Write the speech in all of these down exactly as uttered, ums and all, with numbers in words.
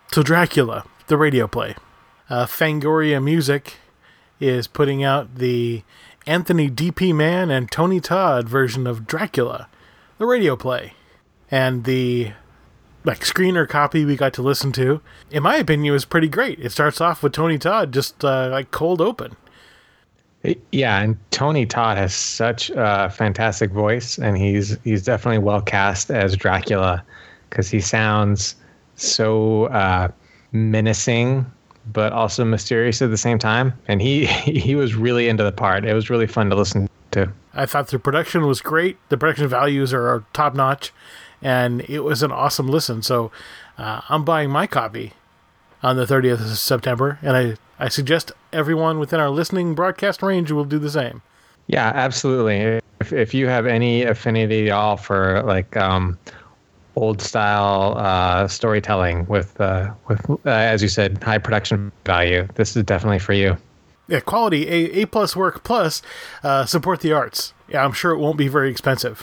So Dracula, the radio play. Uh, Fangoria Music is putting out the Anthony D P. Mann and Tony Todd version of Dracula, the radio play. And the like screener copy we got to listen to, in my opinion, was pretty great. It starts off with Tony Todd just uh, like cold open. Yeah, and Tony Todd has such a fantastic voice, and he's he's definitely well cast as Dracula because he sounds so uh, menacing, but also mysterious at the same time. And he he was really into the part. It was really fun to listen to. I thought the production was great. The production values are top notch, and it was an awesome listen. So uh, I'm buying my copy on the thirtieth of September, and I, I suggest everyone within our listening broadcast range will do the same. Yeah, absolutely. If if you have any affinity at all for like um, old style uh, storytelling with uh, with uh, as you said, high production value, this is definitely for you. Yeah, quality A A plus work plus uh, support the arts. Yeah, I'm sure it won't be very expensive.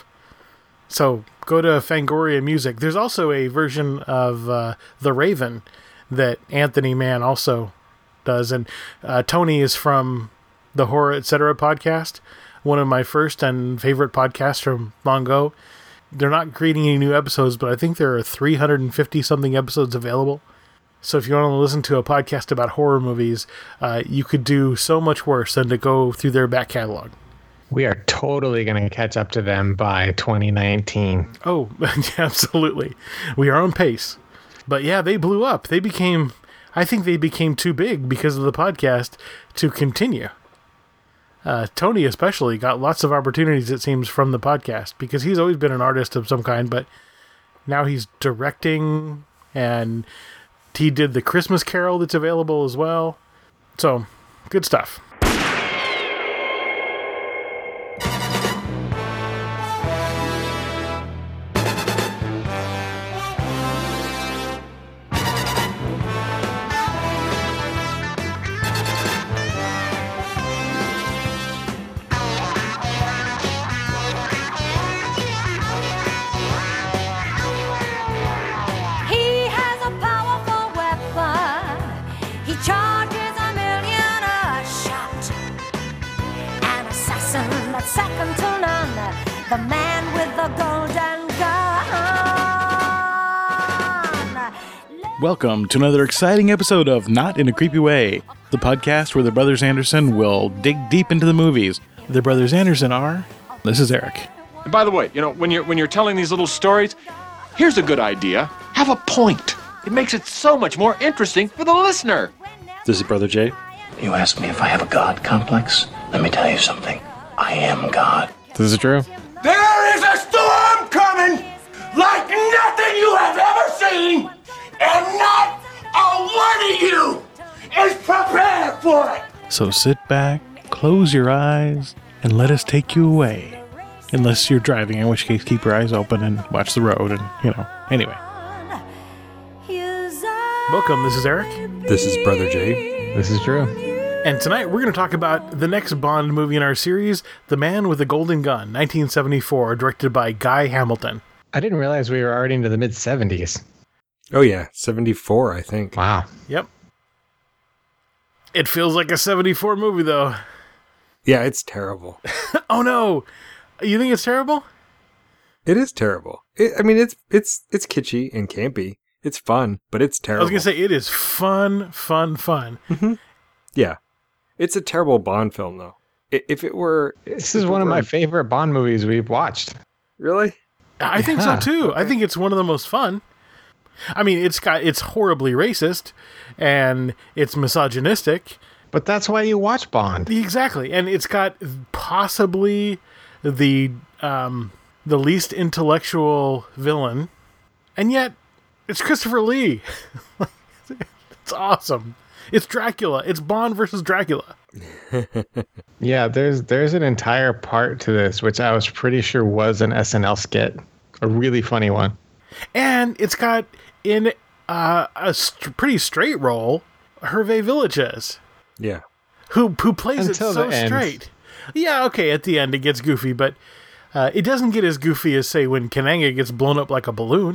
So go to Fangoria Music. There's also a version of uh, The Raven that Anthony Mann also does, and uh, Tony is from the Horror Etc. podcast, one of my first and favorite podcasts from long ago. They're not creating any new episodes, but I think there are three hundred fifty something episodes available. So if you want to listen to a podcast about horror movies, uh, you could do so much worse than to go through their back catalog. We are totally going to catch up to them by twenty nineteen. Oh, absolutely. We are on pace. But yeah, they blew up. They became, I think they became too big because of the podcast to continue. Uh, Tony especially got lots of opportunities, it seems, from the podcast because he's always been an artist of some kind, but now he's directing, and he did the Christmas Carol that's available as well. So, good stuff. Second to none, the man with the golden gun. Welcome to another exciting episode of Not in a Creepy Way, the podcast where the Brothers Anderson will dig deep into the movies. The Brothers Anderson are... This is Eric. And by the way, you know, when you're when you're telling these little stories, here's a good idea. Have a point. It makes it so much more interesting for the listener. This is Brother Jay. You ask me if I have a God complex? Let me tell you something. I am God. This is true. There is a storm coming like nothing you have ever seen, and not a one of you is prepared for it. So sit back, close your eyes, and let us take you away. Unless you're driving, in which case keep your eyes open and watch the road and, you know, anyway. Welcome, this is Eric. This is Brother Jay. This is Drew. And tonight we're going to talk about the next Bond movie in our series, The Man with the Golden Gun, nineteen seventy-four, directed by Guy Hamilton. I didn't realize we were already into the mid-seventies. Oh yeah, seventy-four, I think. Wow. Yep. It feels like a seventy-four movie, though. Yeah, it's terrible. Oh no! You think it's terrible? It is terrible. It, I mean, it's it's it's kitschy and campy. It's fun, but it's terrible. I was going to say, it is fun, fun, fun. Mm-hmm. Yeah. It's a terrible Bond film, though. If it were... This is one of my favorite Bond movies we've watched. Really? I think Yeah. so, too. I think it's one of the most fun. I mean, it's got it's horribly racist, and it's misogynistic. But that's why you watch Bond. Exactly. And it's got possibly the um, the least intellectual villain, and yet it's Christopher Lee. It's awesome. It's Dracula. It's Bond versus Dracula. Yeah, there's there's an entire part to this, which I was pretty sure was an S N L skit. A really funny one. And it's got, in uh, a st- pretty straight role, Hervé Villechaize. Yeah. Who who plays Until it so the end. straight. Yeah, okay, at the end it gets goofy, but uh, it doesn't get as goofy as, say, when Kananga gets blown up like a balloon.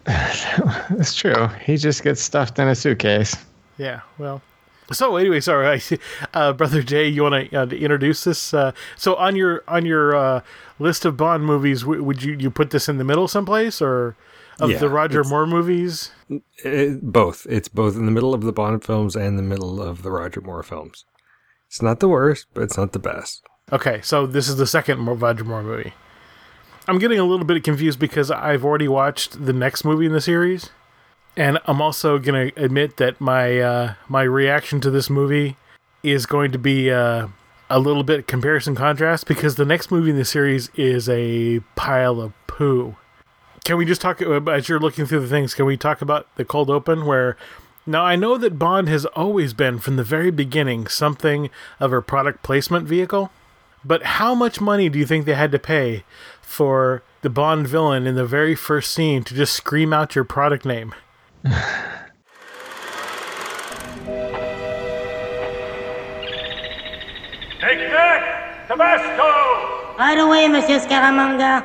That's true. He just gets stuffed in a suitcase. Yeah, well. So anyway, sorry, uh, Brother Jay, you want to uh, introduce this? Uh, so on your on your uh, list of Bond movies, w- would you, you put this in the middle someplace, or of Yeah, the Roger it's- Moore movies? It, both. It's both in the middle of the Bond films and the middle of the Roger Moore films. It's not the worst, but it's not the best. Okay, so this is the second Mo- Roger Moore movie. I'm getting a little bit confused because I've already watched the next movie in the series. And I'm also going to admit that my uh, my reaction to this movie is going to be uh, a little bit comparison contrast because the next movie in the series is a pile of poo. Can we just talk, as you're looking through the things, can we talk about the cold open where... Now, I know that Bond has always been, from the very beginning, something of a product placement vehicle. But how much money do you think they had to pay for the Bond villain in the very first scene to just scream out your product name? Take that! Tabasco! Right away, Monsieur Scaramanga.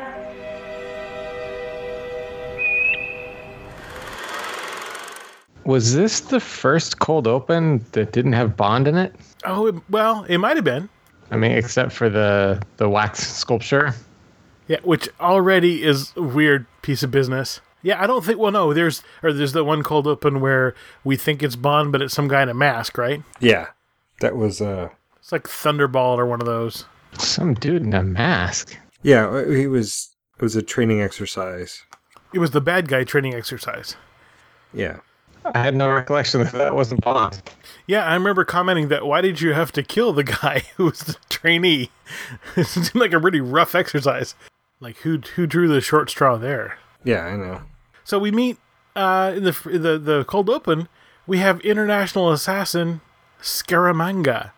Was this the first cold open that didn't have Bond in it? Oh, it, well, it might have been. I mean, except for the the wax sculpture. Yeah, which already is a weird piece of business. Yeah, I don't think... Well, no, there's or there's the one cold open where we think it's Bond, but it's some guy in a mask, right? Yeah. That was, uh... It's like Thunderball or one of those. Some dude in a mask. Yeah, he was... It was a training exercise. It was the bad guy training exercise. Yeah. I had no recollection that that wasn't Bond. Yeah, I remember commenting that why did you have to kill the guy who was the trainee? It seemed like a really rough exercise. Like, who who drew the short straw there? Yeah, I know. So we meet uh, in the the the cold open. We have international assassin Scaramanga,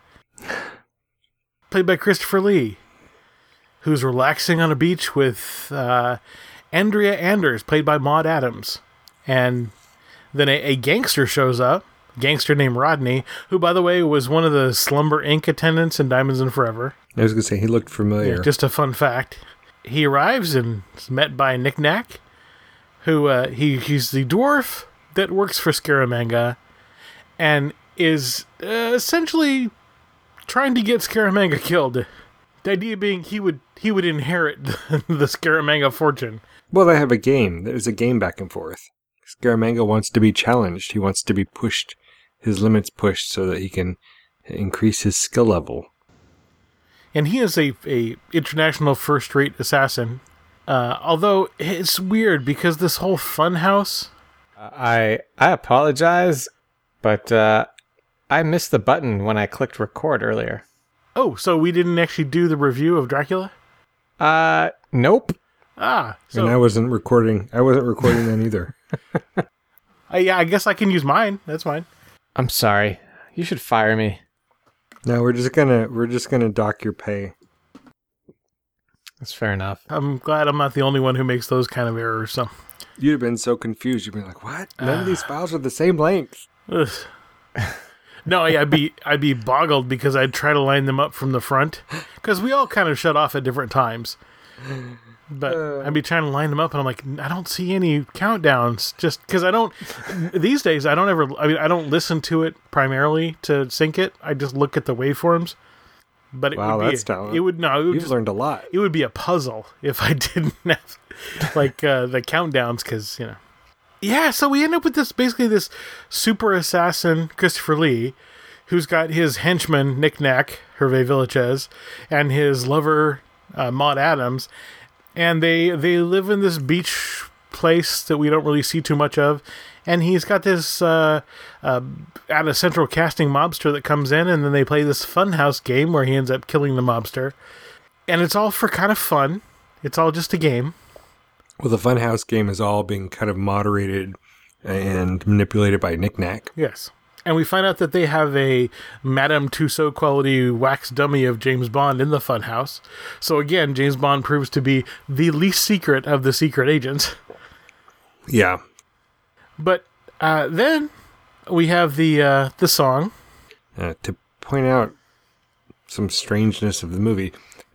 played by Christopher Lee, who's relaxing on a beach with uh, Andrea Anders, played by Maud Adams, and then a, a gangster shows up, gangster named Rodney, who, by the way, was one of the Slumber Incorporated attendants in Diamonds and Forever. I was going to say, he looked familiar. Yeah, just a fun fact. He arrives and is met by Nick Nack, who uh, he he's the dwarf that works for Scaramanga, and is uh, essentially trying to get Scaramanga killed. The idea being he would he would inherit the, the Scaramanga fortune. Well, they have a game. There's a game back and forth. Scaramanga wants to be challenged. He wants to be pushed, his limits pushed, so that he can increase his skill level. And he is a, a international first-rate assassin. Uh, although it's weird because this whole funhouse. I I apologize, but uh, I missed the button when I clicked record earlier. Oh, so we didn't actually do the review of Dracula? Uh, nope. Ah, so And I wasn't recording. I wasn't recording then either. I, yeah, I guess I can use mine. That's fine. I'm sorry. You should fire me. No, we're just gonna we're just gonna dock your pay. That's fair enough. I'm glad I'm not the only one who makes those kind of errors. So, You'd have been so confused. You'd be like, "What? None of these files are the same length." ugh. No, yeah, I'd be I'd be boggled because I'd try to line them up from the front because we all kind of shut off at different times. But I'd be trying to line them up, and I'm like, I don't see any countdowns. Just because I don't these days, I don't ever. I mean, I don't listen to it primarily to sync it. I just look at the waveforms. But it Wow, would be that's a, talent. It would no. It would You've just, learned a lot. it would be a puzzle if I didn't have like uh, the countdowns because you know. Yeah, so we end up with this basically this super assassin Christopher Lee, who's got his henchman Nick Nack, Hervé Villachez, and his lover uh, Maud Adams, and they they live in this beach place that we don't really see too much of. And he's got this uh, uh, out of central casting mobster that comes in, and then they play this funhouse game where he ends up killing the mobster. And it's all for kind of fun. It's all just a game. Well, the Funhouse game is all being kind of moderated and manipulated by Nick Nack. Yes. And we find out that they have a Madame Tussauds quality wax dummy of James Bond in the funhouse. So again, James Bond proves to be the least secret of the secret agents. Yeah. But uh, then we have the uh, the song. Uh, to point out some strangeness of the movie,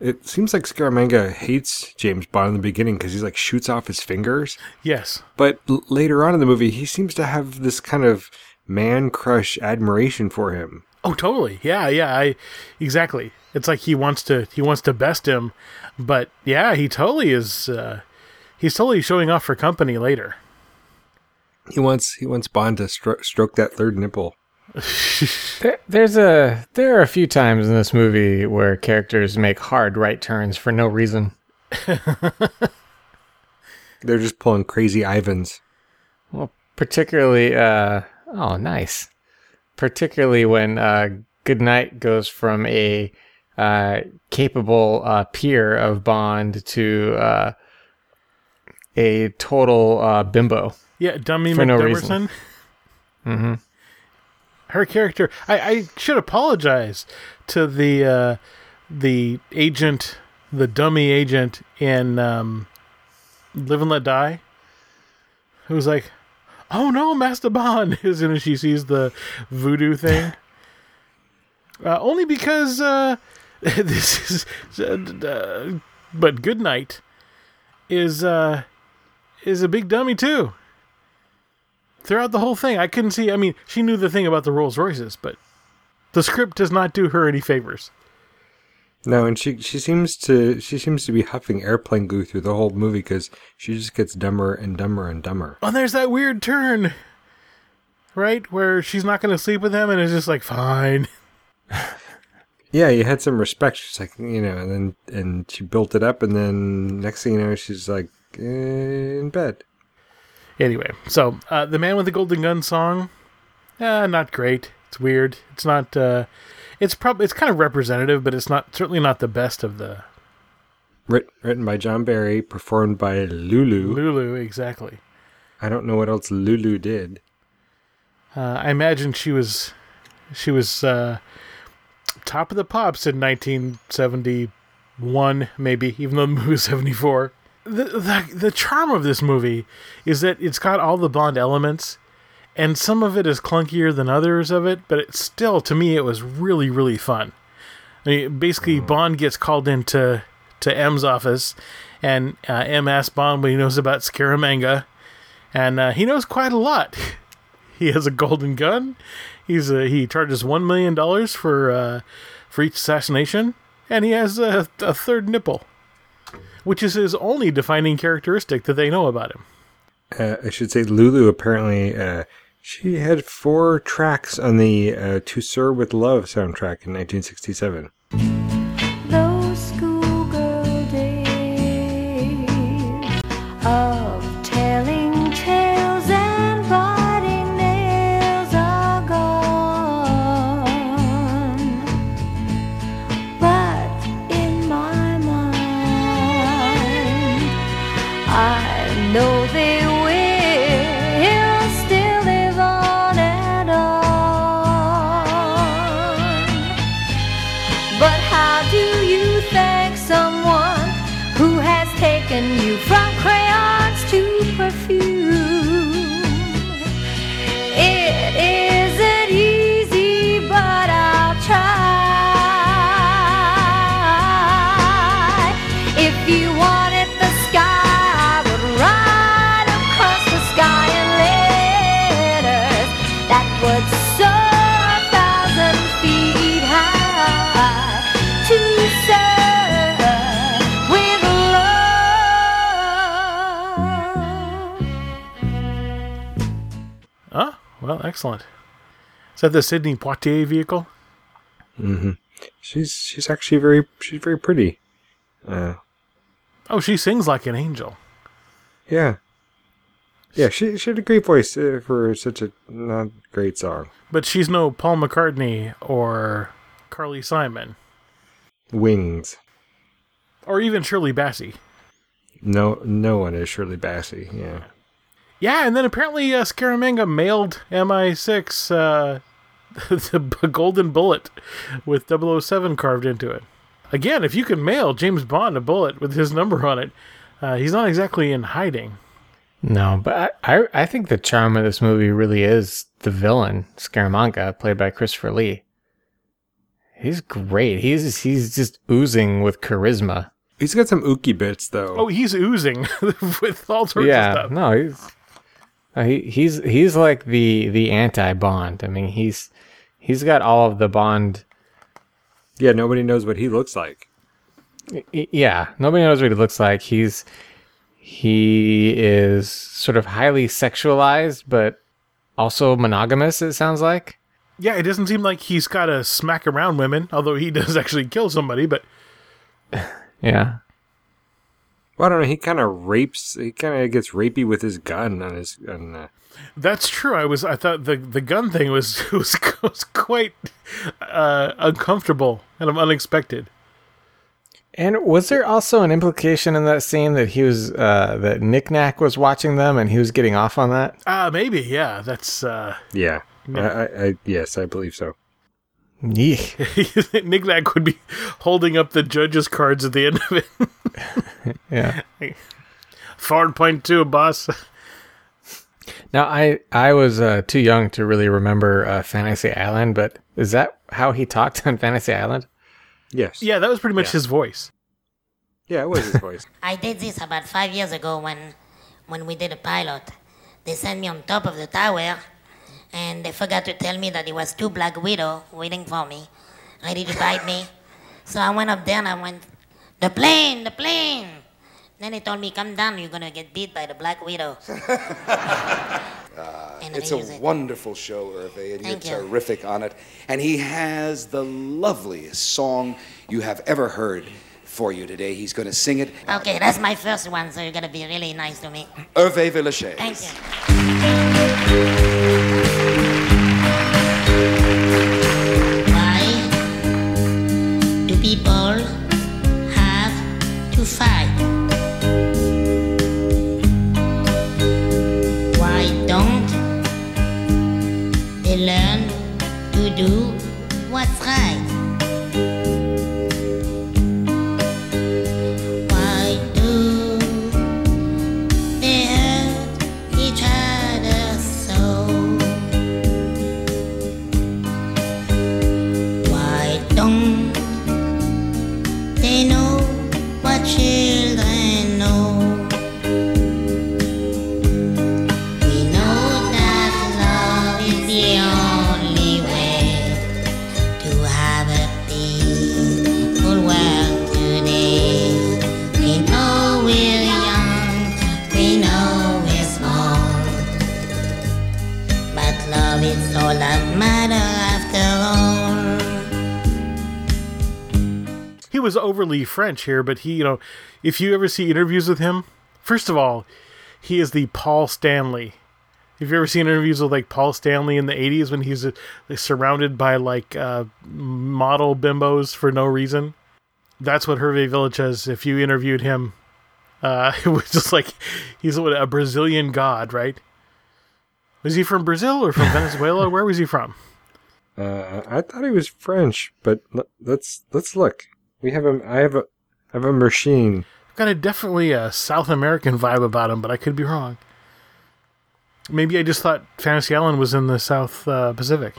It seems like Scaramanga hates James Bond in the beginning because he's like shoots off his fingers. Yes. But l- later on in the movie, he seems to have this kind of man crush admiration for him. Oh, totally. Yeah, yeah. I exactly. It's like he wants to he wants to best him, but yeah, he totally is. Uh, he's totally showing off for company later. He wants he wants Bond to stro- stroke that third nipple. There, there's a there are a few times in this movie where characters make hard right turns for no reason. They're just pulling crazy Ivans. Well, particularly, uh, oh, nice. Particularly when uh, Goodnight goes from a uh, capable uh, peer of Bond to uh, a total uh, bimbo. Yeah, Dummy For no McDummerson. reason. Mm-hmm. Her character. I, I should apologize to the uh, the agent, the dummy agent in um, Live and Let Die, who's like, "Oh no, Master Bond!" as soon as she sees the voodoo thing. uh, only because uh, this is, uh, but Goodnight is uh, is a big dummy too. Throughout the whole thing, I couldn't see. I mean, she knew the thing about the Rolls Royces, but the script does not do her any favors. No, and she she seems to she seems to be huffing airplane goo through the whole movie because she just gets dumber and dumber and dumber. Oh, there's that weird turn, right, where she's not going to sleep with him, and it's just like fine. Yeah, you had some respect. She's like, you know, and then and she built it up, and then next thing you know, she's like eh, in bed. Anyway, so uh, the Man with the Golden Gun song, uh, not great. It's weird. It's not. Uh, it's probably it's kind of representative, but it's not certainly not the best of the. Writ- written by John Barry, performed by Lulu. Lulu, exactly. I don't know what else Lulu did. Uh, I imagine she was, she was uh, top of the pops in nineteen seventy-one, maybe, even though the movie was seventy-four. The, the the charm of this movie is that it's got all the Bond elements, and some of it is clunkier than others of it, but it's still, to me, it was really, really fun. I mean, basically, mm. Bond gets called into to M's office, and uh, M asks Bond what he knows about Scaramanga, and uh, he knows quite a lot. He has a golden gun. He's a, he charges one million dollars for uh, for each assassination, and he has a, a third nipple, which is his only defining characteristic that they know about him. Uh, I should say Lulu apparently, uh, she had four tracks on the uh, To Sir With Love soundtrack in nineteen sixty-seven. Those schoolgirl days of telling tales and biting nails are gone. But in my mind, I know they will still live on and on. But how do you thank someone who has taken you from crayons to perfume? It isn't easy, but I'll try. If you wanted the sky, I would ride across the sky in letters that would soar a thousand feet high to serve with love. Oh, well, excellent. Is that the Sidney Poitier vehicle? Mm-hmm. She's she's actually very she's very pretty. Uh, Oh, she sings like an angel. yeah, yeah. She she had a great voice uh, for such a not great song. But she's no Paul McCartney or Carly Simon Wings. or even Shirley Bassey. No, no one is Shirley Bassey. Yeah. Yeah, and then apparently uh, Scaramanga mailed M I six uh, the b- golden bullet with double oh seven carved into it. Again, if you can mail James Bond a bullet with his number on it, uh, he's not exactly in hiding. No, but I, I, I think the charm of this movie really is the villain, Scaramanga, played by Christopher Lee. He's great. He's he's just oozing with charisma. He's got some ookie bits though. Oh, he's oozing with all sorts yeah, of stuff. no, he's uh, he, he's he's like the the anti Bond. I mean, he's he's got all of the Bond. Yeah, nobody knows what he looks like. y- Yeah, nobody knows what he looks like. He's he is sort of highly sexualized, but also monogamous. It sounds like. Yeah, it doesn't seem like he's got to smack around women, although he does actually kill somebody, but Yeah. Well, I don't know. He kind of rapes. He kind of gets rapey with his gun on his. On, uh, that's true. I was I thought the the gun thing was was, was quite uh, uncomfortable and unexpected. And was there also an implication in that scene that he was uh, that Nick Nack was watching them and he was getting off on that? Uh maybe, yeah. That's uh yeah. I, I, I, yes, I believe so. Yeah. Nick Nack would be holding up the judge's cards at the end of it. Yeah. four point two, boss. Now, I, I was uh, too young to really remember uh, Fantasy Island, but is that how he talked on Fantasy Island? Yes. Yeah, that was pretty much Yeah. his voice. Yeah, it was his voice. I did this about five years ago when when we did a pilot. They sent me on top of the tower, and they forgot to tell me that there was two Black Widow waiting for me, ready to bite me. So I went up there and I went, the plane, the plane. Then they told me, come down, you're gonna get beat by the Black Widow. And It's I a use it. wonderful show, Hervé, and Thank you're you. terrific on it. And he has the loveliest song you have ever heard for you today. He's going to sing it. Okay, that's my first one, so you're gonna be really nice to me. Hervé Villechaize. Thank you. Why do people have to fight? Why don't they learn to do what's right? Why do they hurt each other so? Why don't they know what children know? We know that love is the only way to have a peaceful world today. We know we're young, we know we're small, but love is all that matters after all. He was overly French here, but he, you know, if you ever see interviews with him, first of all, he is the Paul Stanley. Have you ever seen interviews with like Paul Stanley in the eighties when he's uh, like, surrounded by like uh, model bimbos for no reason? That's what Hervé Villechaize, if you interviewed him, uh, it was just like he's what, a Brazilian god, right? Was he from Brazil or from Venezuela? Where was he from? Uh, I thought he was French, but l- let's let's look. We have a. I have a. I have a machine. Got a definitely a South American vibe about him, but I could be wrong. Maybe I just thought Fantasy Island was in the South uh, Pacific.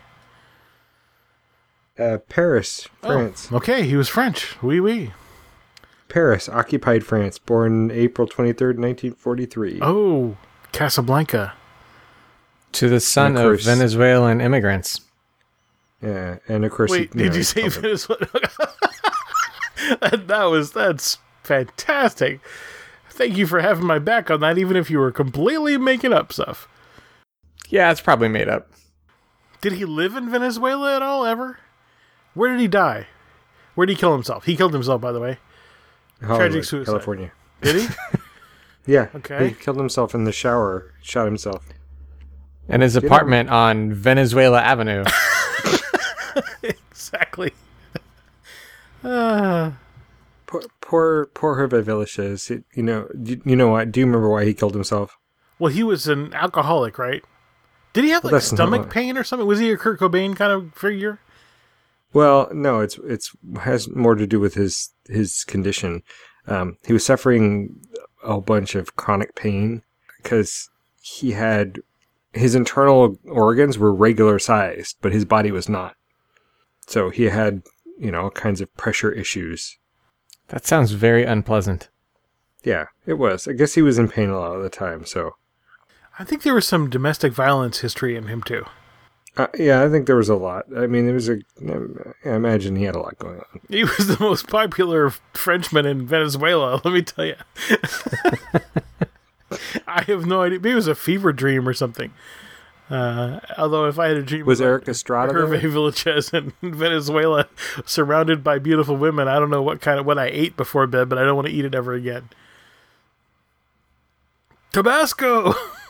Uh, Paris, France. Oh, okay, he was French. Oui, oui. Paris, occupied France. Born April twenty third, nineteen forty three. Oh, Casablanca. To the son And of of course- Venezuelan immigrants. Yeah, and of course. Wait, he, did know, you he's say called it- Venezuela? that, that was that's fantastic. Thank you for having my back on that, even if you were completely making up stuff. Yeah, it's probably made up. Did he live in Venezuela at all, ever? Where did he die? Where did he kill himself? He killed himself, by the way. Hollywood, Tragic suicide. California. Did he? Yeah. Okay. He killed himself in the shower. Shot himself. And his You know- apartment on Venezuela Avenue. Exactly. Uh, Poor, poor, poor Hervé Villechaize. He- You know, you, you know what? Do you remember why he killed himself? well, he was an alcoholic, right? Did he have Well, like that's stomach not- pain or something? Was he a Kurt Cobain kind of figure? Well, no, it's it's has more to do with his his condition. Um, he was suffering a whole bunch of chronic pain because he had his internal organs were regular sized, but his body was not. So he had you know, all kinds of pressure issues. That sounds very unpleasant. Yeah, it was. I guess he was in pain a lot of the time, so. I think there was some domestic violence history in him, too. Uh, yeah, I think there was a lot. I mean, there was a. I imagine he had a lot going on. He was the most popular Frenchman in Venezuela, let me tell you. I have no idea. Maybe it was a fever dream or something. Uh, although if I had a dream was about Eric Estrada Hervé there? Villachez in Venezuela, surrounded by beautiful women, I don't know what kind of what I ate before bed, but I don't want to eat it ever again. Tabasco.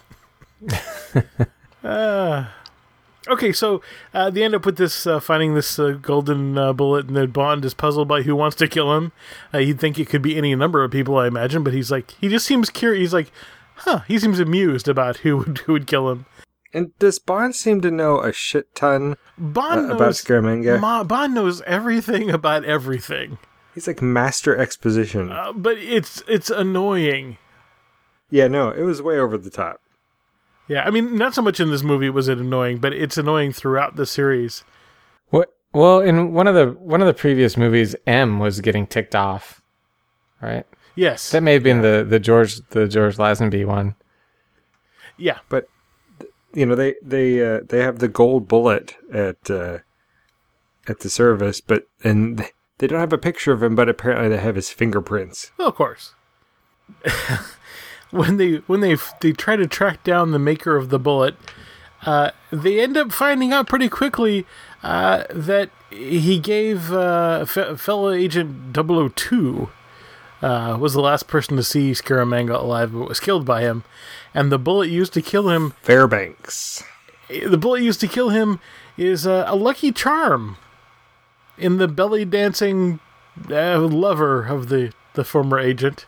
uh, okay, so uh, they end up with this uh, finding this uh, golden uh, bullet, and then Bond is puzzled by who wants to kill him. Uh, you'd think it could be any number of people, I imagine, but he's like, he just seems curious. He's like, huh? He seems amused about who would who would kill him. And does Bond seem to know a shit ton Bond uh, knows, about Scaramanga? Ma, Bond knows everything about everything. He's like master exposition. Uh, but it's it's annoying. Yeah, no, it was way over the top. Yeah, I mean, not so much in this movie was it annoying, but it's annoying throughout the series. What? Well, in one of the one of the previous movies, M was getting ticked off, right? Yes, that may have been the the George the George Lazenby one. Yeah, but you know they they uh, they have the gold bullet at uh, at the service, but and they don't have a picture of him, but apparently they have his fingerprints. Well, of course. When they when they they try to track down the maker of the bullet, uh, they end up finding out pretty quickly uh, that he gave uh, f- fellow agent double oh two uh, was the last person to see Scaramanga alive, but was killed by him, and the bullet used to kill him. Fairbanks. The bullet used to kill him is uh, a lucky charm in the belly dancing uh, lover of the, the former agent.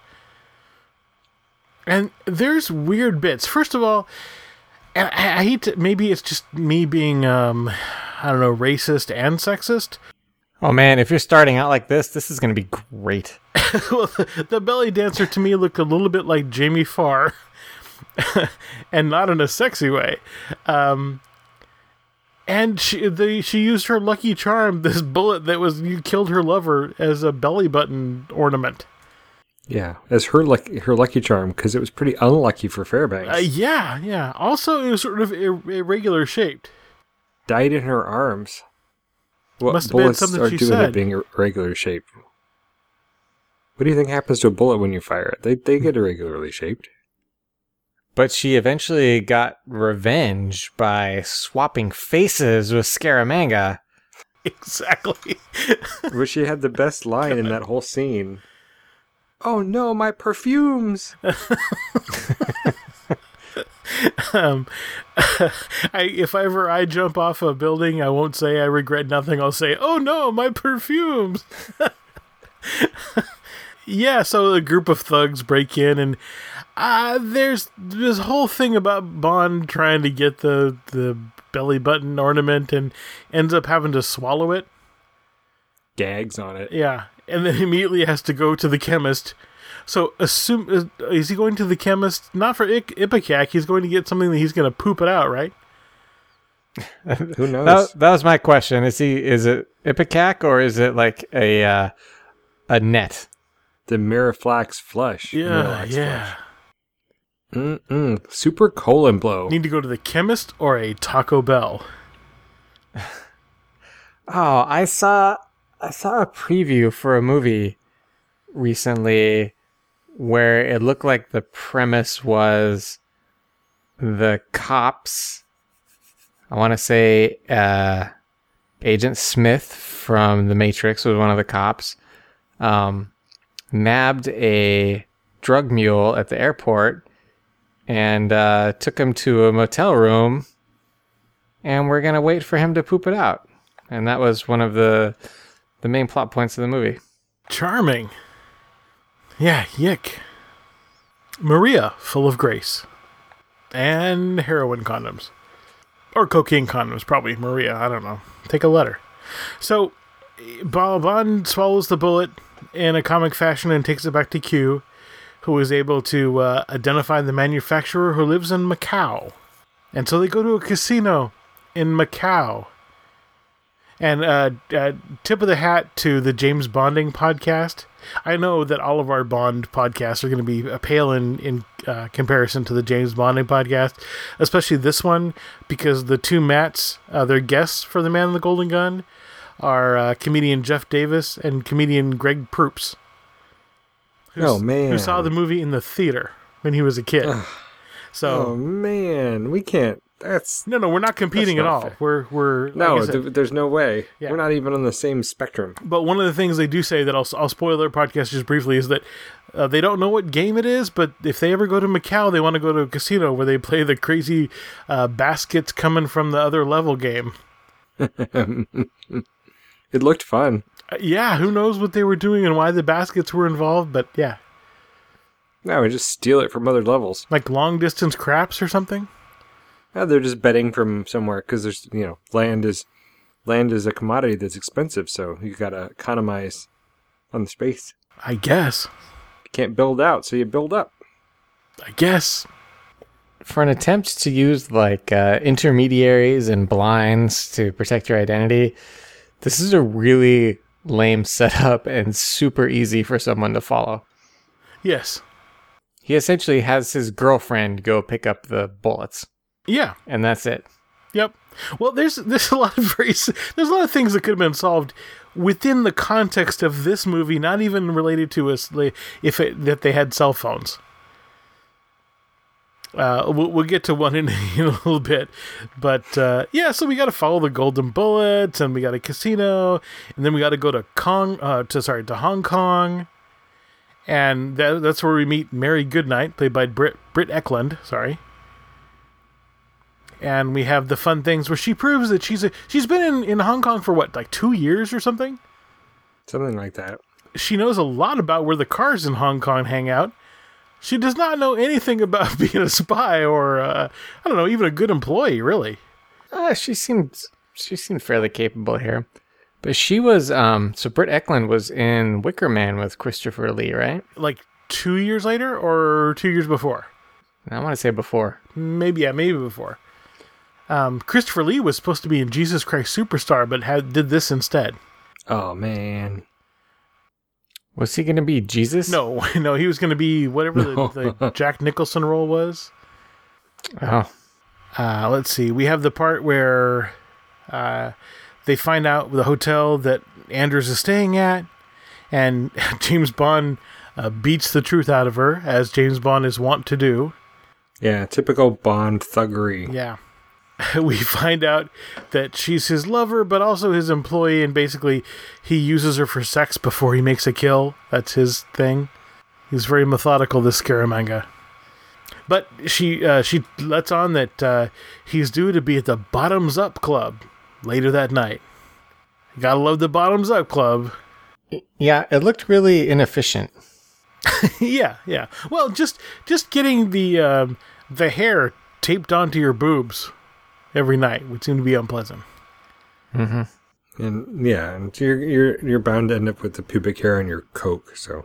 And there's weird bits. First of all, I, I hate to, maybe it's just me being, um, I don't know, racist and sexist. Oh man, if you're starting out like this, this is going to be great. Well, the, the belly dancer to me looked a little bit like Jamie Farr, and not in a sexy way. Um, and she the, she used her lucky charm, this bullet that was you killed her lover, as a belly button ornament. Yeah, as her lucky her lucky charm, because it was pretty unlucky for Fairbanks. Uh, yeah, yeah. Also, it was sort of ir- irregular shaped. Died in her arms. What Must have been bullets something are she doing said. it being irregular shaped? What do you think happens to a bullet when you fire it? They they get irregularly shaped. But she eventually got revenge by swapping faces with Scaramanga. Exactly. Where she had the best line in that whole scene. Oh no, my perfumes! um, I, if ever I jump off a building, I won't say I regret nothing. I'll say, oh no, my perfumes! Yeah, so a group of thugs break in, and uh, there's this whole thing about Bond trying to get the, the belly button ornament and ends up having to swallow it. Gags on it. Yeah, and then immediately has to go to the chemist. So assume uh, is he going to the chemist not for I- Ipecac? He's going to get something that he's going to poop it out, right? Who knows? That, that was my question. Is he? Is it Ipecac or is it like a uh, a net? The Miraflax flush. Yeah, Miralax yeah. Flush. Mm-mm. Super colon blow. Need to go to the chemist or a Taco Bell. Oh, I saw I saw a preview for a movie recently where it looked like the premise was the cops, I want to say uh, Agent Smith from The Matrix was one of the cops, um, nabbed a drug mule at the airport and uh, took him to a motel room, and we're going to wait for him to poop it out. And that was one of the the main plot points of the movie. Charming. Yeah, yick. Maria, full of grace. And heroin condoms. Or cocaine condoms, probably. Maria, I don't know. Take a letter. So, Bond swallows the bullet in a comic fashion and takes it back to Q, who is able to uh, identify the manufacturer who lives in Macau. And so they go to a casino in Macau. And uh, uh, tip of the hat to the James Bonding podcast. I know that all of our Bond podcasts are going to be a pale in, in uh, comparison to the James Bonding podcast, especially this one, because the two Matts, uh, their guests for The Man in the Golden Gun, are uh, comedian Jeff Davis and comedian Greg Proops. Oh, man. Who saw the movie in the theater when he was a kid. So, oh, man. We can't. That's no, no, we're not competing not at all. fair. We're we're no, like I said, th- there's no way. Yeah. We're not even on the same spectrum. But one of the things they do say that I'll I'll spoil their podcast just briefly is that uh, they don't know what game it is, but if they ever go to Macau, they want to go to a casino where they play the crazy uh, baskets coming from the other level game. It looked fun. Uh, yeah, who knows what they were doing and why the baskets were involved, but yeah, No, we just steal it from other levels. like long distance craps or something. Yeah, they're just betting from somewhere because there's, you know, land is land is a commodity that's expensive, so you got to economize on the space. I guess. You can't build out, so you build up. I guess. For an attempt to use like uh, intermediaries and blinds to protect your identity, this is a really lame setup and super easy for someone to follow. Yes. He essentially has his girlfriend go pick up the bullets, Yeah. and that's it. Yep. Well, there's there's a lot of very there's a lot of things that could have been solved within the context of this movie, not even related to us if it, that they had cell phones. Uh, we'll, we'll get to one in, in a little bit, but uh, yeah. So we got to follow the golden bullets, and we got a casino, and then we got to go to Kong, uh, to sorry, to Hong Kong, and that, that's where we meet Mary Goodnight, played by Britt Britt Eklund. Sorry. And we have the fun things where she proves that she's a, she's been in, in Hong Kong for what, like two years or something? Something like that. She knows a lot about where the cars in Hong Kong hang out. She does not know anything about being a spy or, uh, I don't know, even a good employee, really. Uh, she seemed she seemed fairly capable here, but she was um. So Britt Eklund was in Wicker Man with Christopher Lee, right? Like two years later or two years before? I want to say before. Maybe, yeah, maybe before. Um, Christopher Lee was supposed to be in Jesus Christ Superstar, but had, did this instead. Oh, man. Was he going to be Jesus? No, no, he was going to be whatever the, the Jack Nicholson role was. Oh. Uh, let's see. We have the part where uh, they find out the hotel that Anders is staying at, and James Bond uh, beats the truth out of her, as James Bond is wont to do. Yeah, typical Bond thuggery. Yeah. We find out that she's his lover, but also his employee, and basically he uses her for sex before he makes a kill. That's his thing. He's very methodical, this Scaramanga. But she uh, she lets on that uh, he's due to be at the Bottoms Up Club later that night. You gotta love the Bottoms Up Club. Yeah, it looked really inefficient. yeah, yeah. Well, just just getting the uh, the hair taped onto your boobs every night would seem to be unpleasant. Mm-hmm. And yeah, and you're you're you're bound to end up with the pubic hair on your coke. So,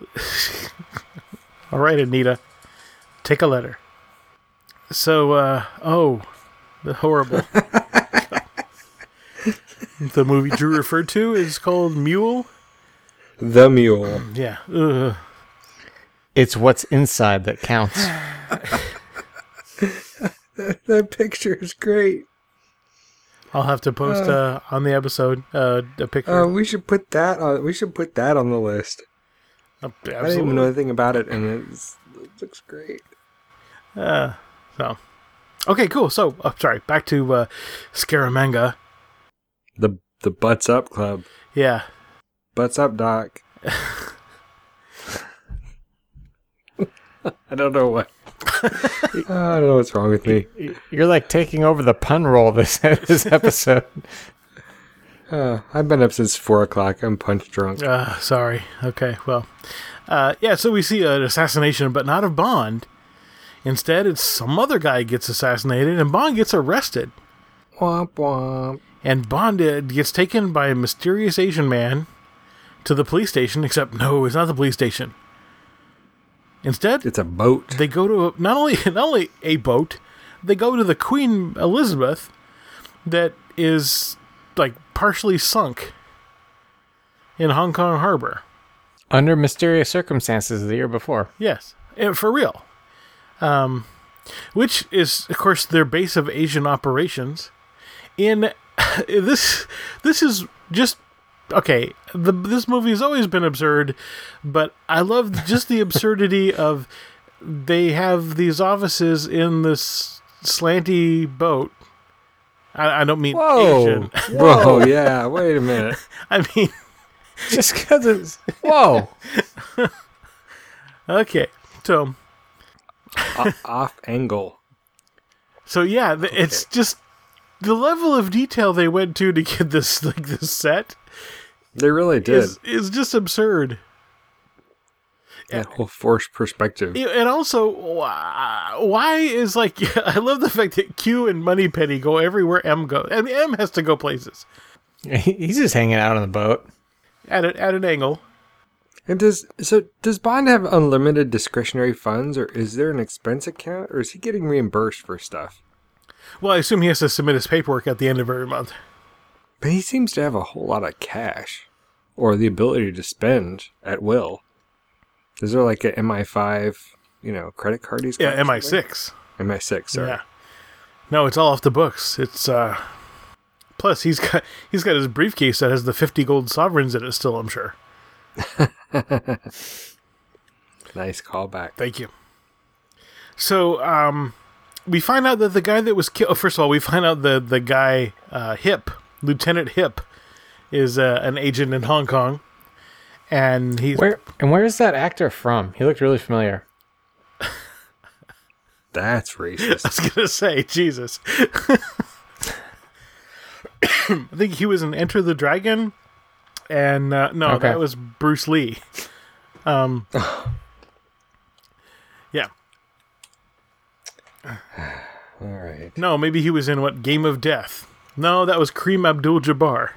all right, Anita, take a letter. So, uh, oh, the horrible. The movie Drew referred to is called Mule. The Mule. Yeah. Ugh. It's what's inside that counts. That picture is great. I'll have to post uh, on the episode uh, a picture. Uh, we should put that on. We should put that on the list. Uh, I didn't even know anything about it, and it's, it looks great. Uh, so, okay, cool. So, uh, sorry, back to uh, Scaramanga. The the Butts Up Club. Yeah. Butts Up, Doc. I don't know what. I don't know what's wrong with me. You're like taking over the pun role this this episode. Uh, I've been up since four o'clock. I'm punch drunk. Uh, sorry. Okay, well. Uh, yeah, so we see an assassination, but not of Bond. Instead, it's some other guy gets assassinated, and Bond gets arrested. Womp womp. And Bond uh, gets taken by a mysterious Asian man to the police station, except no, it's not the police station. Instead, it's a boat. They go to a, not only not only a boat, they go to the Queen Elizabeth that is like partially sunk in Hong Kong Harbor. Under mysterious circumstances the year before. Yes, and for real. Um, which is, of course, their base of Asian operations. In this, this is just okay. The, this movie has always been absurd, but I love just the absurdity of they have these offices in this slanty boat. I, I don't mean Whoa. Asian. Whoa, yeah, wait a minute. I mean, Just because it's... Whoa. okay, so O- off angle. so yeah, the, it's just the level of detail they went to to get this like this set They really did. is is just absurd. That whole forced perspective. Yeah, and also, why, why is like I love the fact that Q and Moneypenny go everywhere M goes, and M has to go places He's just hanging out on the boat. at a, at an angle. And does so does Bond have unlimited discretionary funds, or is there an expense account, or is he getting reimbursed for stuff? Well, I assume he has to submit his paperwork at the end of every month. But he seems to have a whole lot of cash, or the ability to spend at will. Is there like a M I five, you know, credit card he's got? Yeah, or M I something? six. M I six, sorry. Yeah. No, it's all off the books. It's uh plus he's got he's got his briefcase that has the fifty gold sovereigns in it still, I'm sure. Nice callback. Thank you. So, um we find out that the guy that was killed, oh, first of all, we find out the the guy uh Hip, Lieutenant Hip is uh, an agent in Hong Kong, and he's Where and where is that actor from? He looked really familiar. That's racist. I was gonna say, Jesus. I think he was in Enter the Dragon, and uh, no, Okay. that was Bruce Lee. Um, yeah, All right. no, maybe he was in what Game of Death. No, that was Kareem Abdul-Jabbar.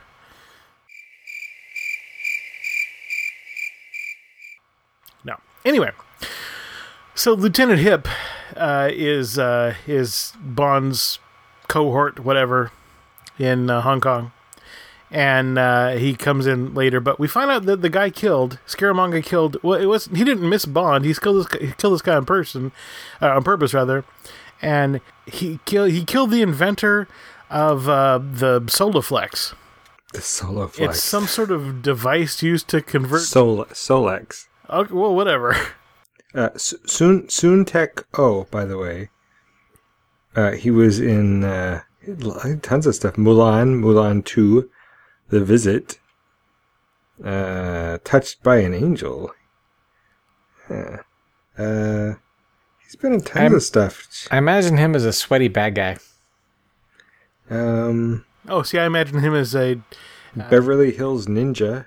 No, anyway, so Lieutenant Hip uh, is uh, is Bond's cohort, whatever, in uh, Hong Kong, and uh, he comes in later. But we find out that the guy killed Scaramanga killed. Well, it was he didn't miss Bond. He killed this. He killed this guy on person, uh, on purpose rather, and he killed. He killed the inventor of uh, the Solaflex. The Solaflex. It's some sort of device used to convert. Sol- Solex. Okay, well, whatever. Uh, Soon Soon Tech O, by the way. Uh, he was in uh, tons of stuff. Mulan, Mulan two, The Visit, uh, Touched by an Angel. Huh. Uh, he's been in tons I'm- of stuff. I imagine him as a sweaty bad guy. Um, Oh, see, I imagine him as a Beverly Hills Ninja.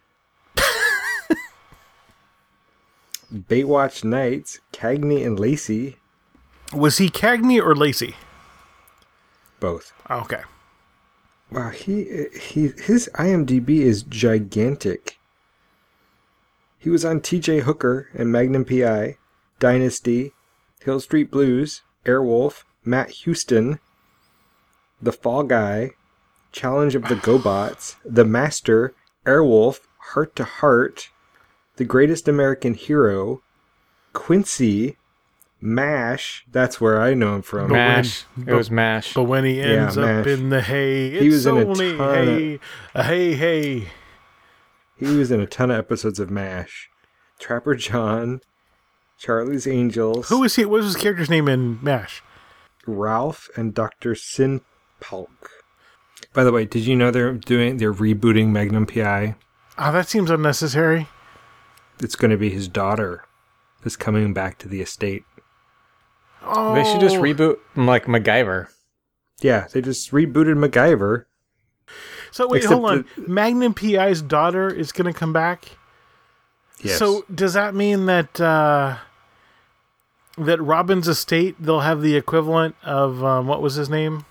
Baywatch Nights, Cagney and Lacey. was he Cagney or Lacey? Both. Okay. Wow, he he his IMDb is gigantic. He was on T J Hooker and Magnum P I, Dynasty, Hill Street Blues, Airwolf, Matt Houston, The Fall Guy, Challenge of the GoBots, The Master, Airwolf, Heart to Heart, The Greatest American Hero, Quincy, MASH, that's where I know him from. But when- MASH. It but- was MASH. But when he ends Yeah, up MASH. in the hay, it's He was in a only ton of- hay, a hay, hay. He was in a ton of episodes of MASH. Trapper John, Charlie's Angels, Who was he? What was his character's name in MASH? Ralph, and Doctor Sin Palk. By the way, did you know they're doing they're rebooting Magnum P I? Oh, that seems unnecessary. It's going to be his daughter is coming back to the estate. Oh, They should just reboot him like MacGyver. Yeah, they just rebooted MacGyver. So wait, except hold on. Magnum P I's daughter is going to come back. Yes. So does that mean that uh, that Robin's estate they'll have the equivalent of um, what was his name?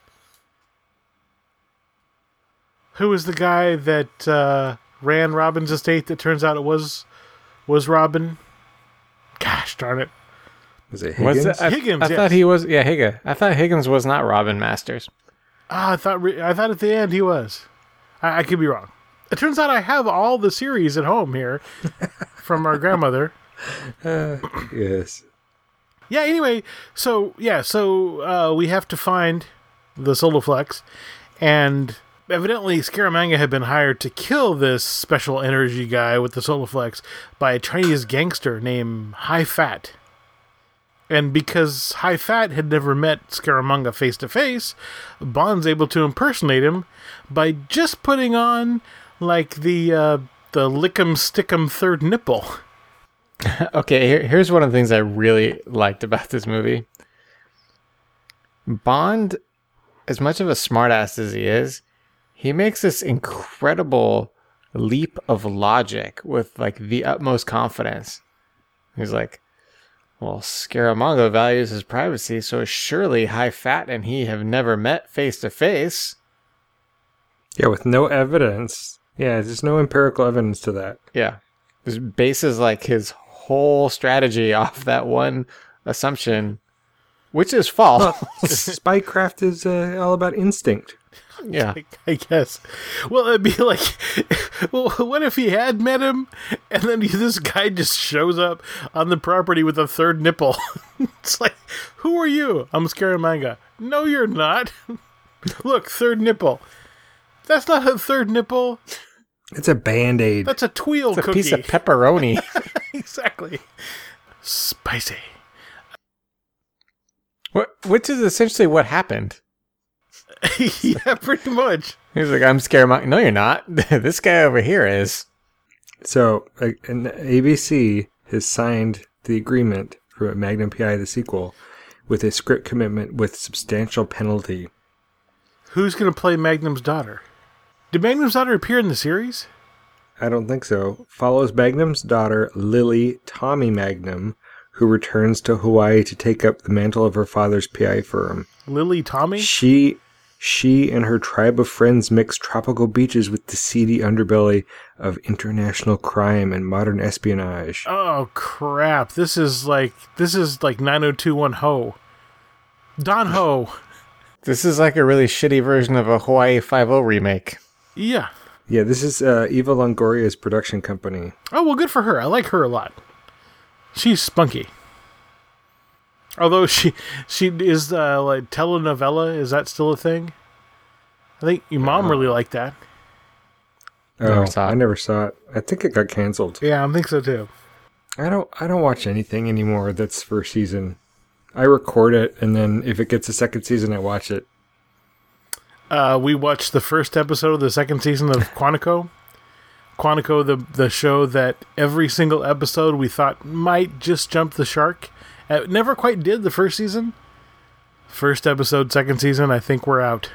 Who was the guy that uh, ran Robin's estate? That turns out it was was Robin. Gosh darn it! was it Was Higgins? it? I, Higgins, I yes. thought he was. Yeah, Higgins. I thought Higgins was not Robin Masters. Ah, I thought re- I thought at the end he was. I, I could be wrong. It turns out I have all the series at home here from our grandmother. Uh, yes. Yeah, anyway, so, yeah, so uh, we have to find the Soloflex, and evidently Scaramanga had been hired to kill this special energy guy with the Soloflex by a Chinese gangster named Hai Fat. And because Hai Fat had never met Scaramanga face-to-face, Bond's able to impersonate him by just putting on, like, the, uh, the lick'em-stick'em third nipple. Okay, here, here's one of the things I really liked about this movie. Bond, as much of a smartass as he is, he makes this incredible leap of logic with like the utmost confidence. He's like, well, Scaramanga values his privacy, so surely Hai Fat and he have never met face to face. Yeah, with no evidence. Yeah, there's no empirical evidence to that. Yeah. This bases like his whole strategy off that one assumption, which is false. Well, spycraft is uh, all about instinct. Yeah, I guess. Well, it'd be like, well, what if he had met him, and then he, this guy just shows up on the property with a third nipple? It's like, who are you? I'm Scaramanga. No, you're not. Look, third nipple. That's not a third nipple. It's a Band-Aid. That's a Tweel it's a cookie. piece of pepperoni. Exactly. Spicy. What, which is essentially what happened. Yeah, pretty much. He's like, I'm Scaramanga. No, you're not. This guy over here is. So, uh, and A B C has signed the agreement for Magnum P I, the sequel, with a script commitment with substantial penalty. Who's going to play Magnum's daughter? Did Magnum's daughter appear in the series? I don't think so. Follows Magnum's daughter, Lily Tommy Magnum, who returns to Hawaii to take up the mantle of her father's P I firm. Lily Tommy? She she and her tribe of friends mix tropical beaches with the seedy underbelly of international crime and modern espionage. Oh, crap. This is like, this is like nine oh two one Ho. Don Ho. This is like a really shitty version of a Hawaii Five-O remake. Yeah. Yeah, this is uh, Eva Longoria's production company. Oh, well, good for her. I like her a lot. She's spunky. Although she she is uh, like telenovela, is that still a thing? I think your mom Uh, really liked that. Oh, Never saw it. I never saw it. I think it got canceled. Yeah, I think so too. I don't I don't watch anything anymore that's first season. I record it, and then if it gets a second season, I watch it. Uh, we watched the first episode of the second season of Quantico. Quantico, the the show that every single episode we thought might just jump the shark. It never quite did the first season. First episode, second season, I think we're out.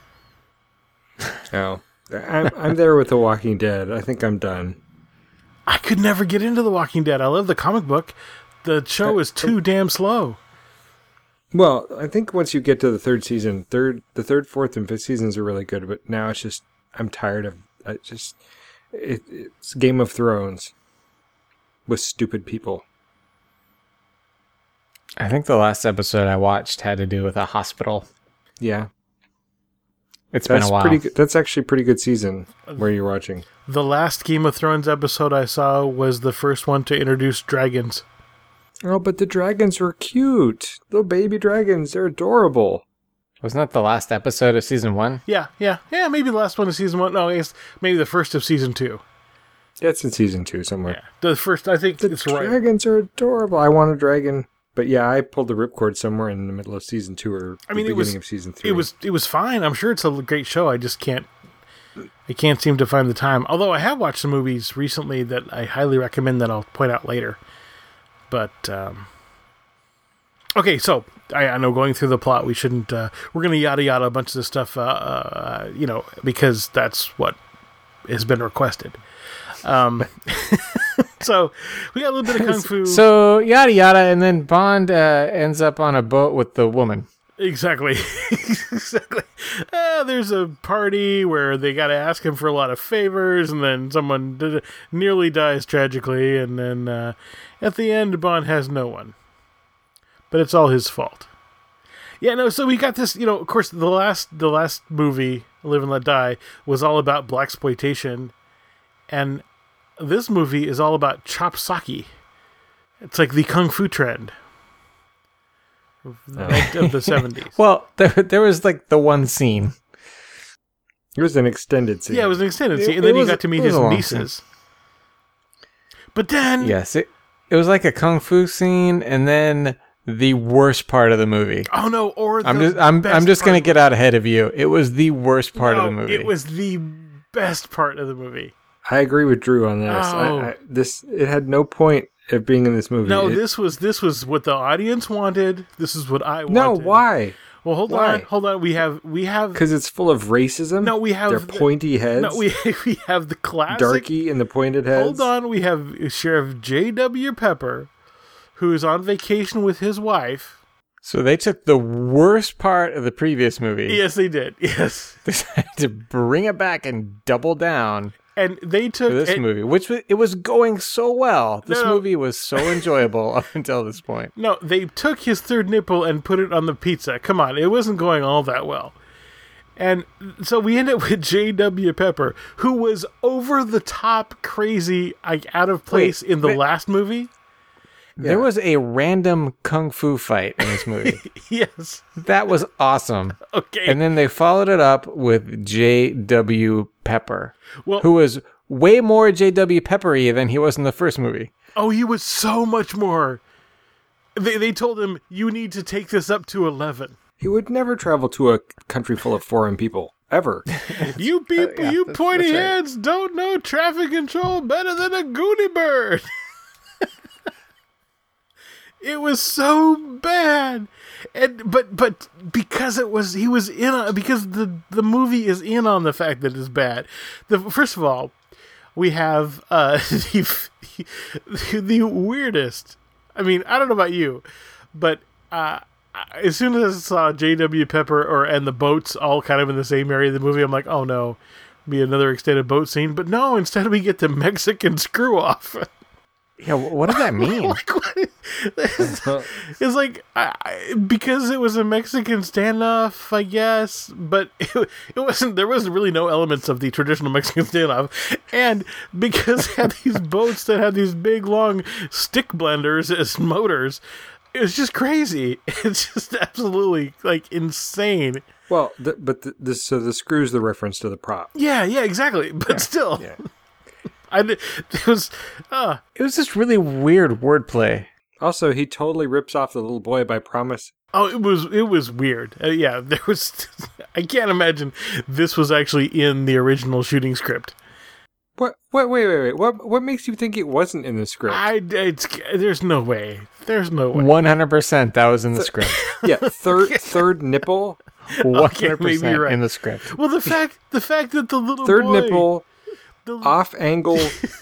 Oh, I'm I'm there with The Walking Dead. I think I'm done. I could never get into The Walking Dead. I love the comic book. The show is too damn slow. Well, I think once you get to the third season, third the third, fourth, and fifth seasons are really good. But now it's just I'm tired of I just it, it's Game of Thrones with stupid people. I think the last episode I watched had to do with a hospital. Yeah, It's that's been a while. pretty good. That's actually a pretty good season where you're watching. The last Game of Thrones episode I saw was the first one to introduce dragons. Oh, but the dragons were cute. Little baby dragons. They're adorable. Wasn't that the last episode of season one? Yeah, yeah, yeah. Maybe the last one of season one. No, I guess maybe the first of season two. That's in season two somewhere. Yeah, the first. I think The it's right. dragons are adorable. I want a dragon. But yeah, I pulled the ripcord somewhere in the middle of season two or I mean, the it beginning was of season three. it was it was fine. I'm sure it's a great show. I just can't. I can't seem to find the time. Although I have watched some movies recently that I highly recommend that I'll point out later. But um, okay, so I, I know going through the plot, we shouldn't. Uh, we're going to yada yada a bunch of this stuff, uh, uh, you know, because that's what has been requested. Um, so we got a little bit of kung fu. So yada yada, and then Bond uh, ends up on a boat with the woman. Exactly. Exactly. Uh, there's a party where they got to ask him for a lot of favors, and then someone did, nearly dies tragically, and then uh, at the end, Bond has no one. But it's all his fault. Yeah, no. So we got this. You know, of course, the last the last movie, Live and Let Die, was all about blaxploitation, and this movie is all about chop sake. It's like the kung fu trend of the, of the seventies. Well, there, there was like the one scene. It was an extended scene. Yeah, it was an extended scene, It- and then it you was- got to meet it was his a long nieces. But then, Yes, it it was like a kung fu scene, and then the worst part of the movie. oh no, or I'm the just I'm best I'm just gonna part- get out ahead of you. It was the worst part No, of the movie. It was the best part of the movie. I agree with Drew on this. Oh. I, I, this it had no point of being in this movie. No, It- this was this was what the audience wanted. This is what I wanted. no. Why? Well, hold Why? on, hold on. We have we have Because it's full of racism. No, we have their the- pointy heads. no we we have the classic. Darky and the pointed heads. Hold on, we have Sheriff J W. Pepper, who is on vacation with his wife. So they took the worst part of the previous movie. Yes, they did. Yes, Decided to bring it back and double down and they took for this and- movie, which was, it was going so well. This No. movie was so enjoyable up until this point. No, they took his third nipple and put it on the pizza. Come on, it wasn't going all that well. And so we end up with J W. Pepper, who was over the top crazy, like out of place Wait, in the wait. last movie. There was a random kung fu fight in this movie. Yes. That was awesome. Okay. And then they followed it up with J W. Pepper, Well- who was way more J W. Peppery than he was in the first movie. Oh, he was so much more. They they told him you need to take this up to eleven. He would never travel to a country full of foreign people ever. You people, yeah, you that's- pointy that's right. heads, don't know traffic control better than a Goonie bird. It was so bad, and but but because it was he was in on, because the the movie is in on the fact that it's bad. The first of all, we have uh, the, the weirdest. I mean, I don't know about you, but uh, as soon as I saw J W. Pepper or and the boats all kind of in the same area of the movie, I'm like, oh no, be another extended boat scene. But no, instead we get the Mexican screw off. Yeah, wh- what does that mean? Like, what is- it's, it's like I, I- because it was a Mexican standoff, I guess, but it, it wasn't. There wasn't really no elements of the traditional Mexican standoff, and because it had these boats that had these big long stick blenders as motors, it was just crazy. It's just absolutely like insane. Well, the, but the, this so the screw's the reference to the prop. Yeah, yeah, exactly. But still, Yeah. I did- it was. Uh, It was just really weird wordplay. Also, he totally rips off the little boy by promise. Oh, it was it was weird. Uh, yeah, there was. I can't imagine this was actually in the original shooting script. What? Wait, wait, wait, wait. What? What makes you think it wasn't in the script? I it's there's no way. There's no way. one hundred percent that was in the script. yeah, third third nipple, one hundred maybe percent you're right. in the script. Well, the fact the fact that the little third boy, nipple, the, off angle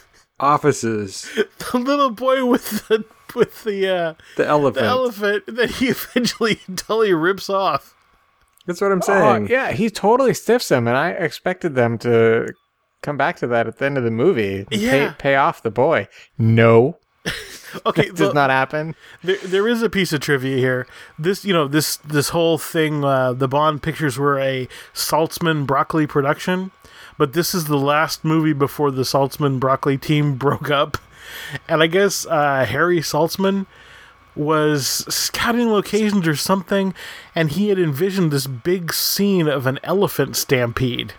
offices, the little boy with the with the uh, the elephant. the elephant that he eventually totally rips off. That's what I'm Oh, saying. yeah, he totally stiffs him, and I expected them to come back to that at the end of the movie. and Yeah. Pay, pay off the boy. No, Okay, it does the- not happen. There, there is a piece of trivia here. This, you know, this this whole thing. Uh, the Bond pictures were a Saltzman Broccoli production, but this is the last movie before the Saltzman Broccoli team broke up. And I guess uh, Harry Saltzman was scouting locations or something, and he had envisioned this big scene of an elephant stampede.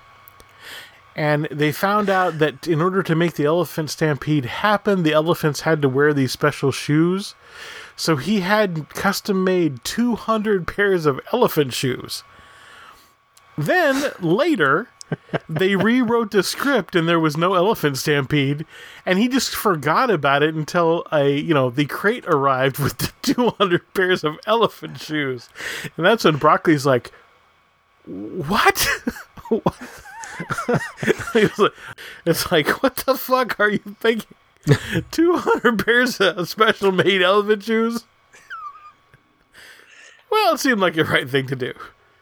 And they found out that in order to make the elephant stampede happen, the elephants had to wear these special shoes. So he had custom made two hundred pairs of elephant shoes. Then later, they rewrote the script and there was no elephant stampede. And he just forgot about it until a, you know, the crate arrived with the two hundred pairs of elephant shoes. And that's when Broccoli's like, what? What? He was like- it's like, what the fuck are you thinking? two hundred pairs of special made elephant shoes? Well, it seemed like the right thing to do.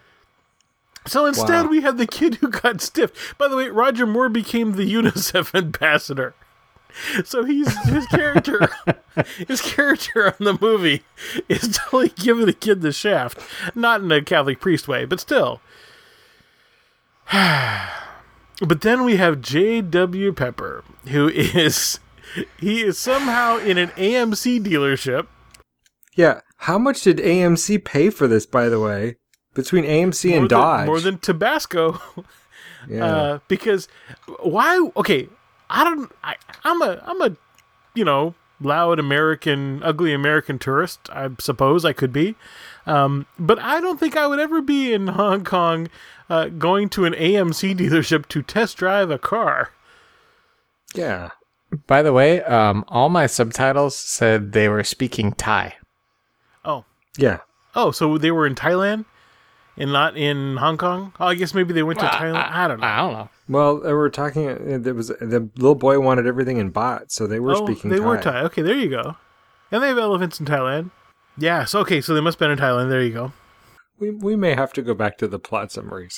So instead, Wow. we had the kid who got stiffed. By the way, Roger Moore became the UNICEF ambassador. So he's his character, his character on the movie is totally giving the kid the shaft, not in a Catholic priest way, but still. But then we have J W. Pepper, who is he is somehow in an A M C dealership. Yeah, how much did A M C pay for this, by the way? Between A M C More and than- Dodge. more than Tabasco. Yeah. Uh, because why? Okay, I don't. I, I'm a. I'm a. You know, loud American, ugly American tourist. I suppose I could be, um, but I don't think I would ever be in Hong Kong, uh, going to an A M C dealership to test drive a car. Yeah. By the way, um, all my subtitles said they were speaking Thai. Oh. Yeah. Oh, so they were in Thailand and not in Hong Kong? Oh, I guess maybe they went to Well, Thailand. I, don't know. I don't know. Well, they were talking. Uh, there was the little boy wanted everything in bot, so they were oh, speaking. they Thai. were Thai. Okay, there you go. And they have elephants in Thailand. Yeah, so okay, so they must have been in Thailand. There you go. We we may have to go back to the plot summaries.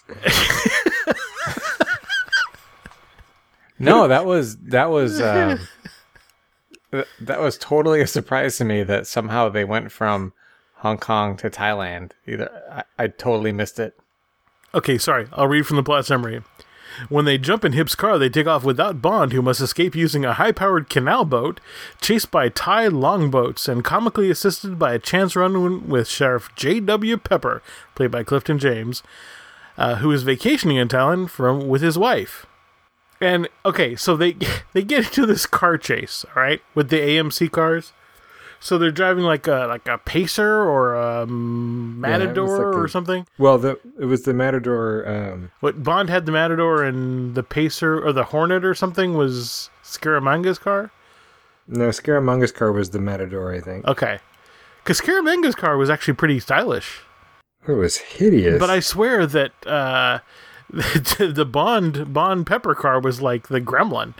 No, that was that was um, th- that was totally a surprise to me that somehow they went from Hong Kong to Thailand. Either I, I totally missed it. Okay, sorry. I'll read from the plot summary. When they jump in Hip's car, they take off without Bond, who must escape using a high-powered canal boat, chased by Thai longboats, and comically assisted by a chance run with Sheriff J W. Pepper, played by Clifton James, uh, who is vacationing in Thailand from with his wife. And, okay, so they they get into this car chase, all right, with the A M C cars. So they're driving like a like a Pacer or a Matador Yeah, it was like or a- something. Well, the it was the Matador. Um, What Bond had the Matador and the Pacer or the Hornet or something was Scaramanga's car? no, Scaramanga's car was the Matador, I think. Okay. Because Scaramanga's car was actually pretty stylish. It was hideous. But I swear that uh, the Bond Bond Pepper car was like the Gremlin.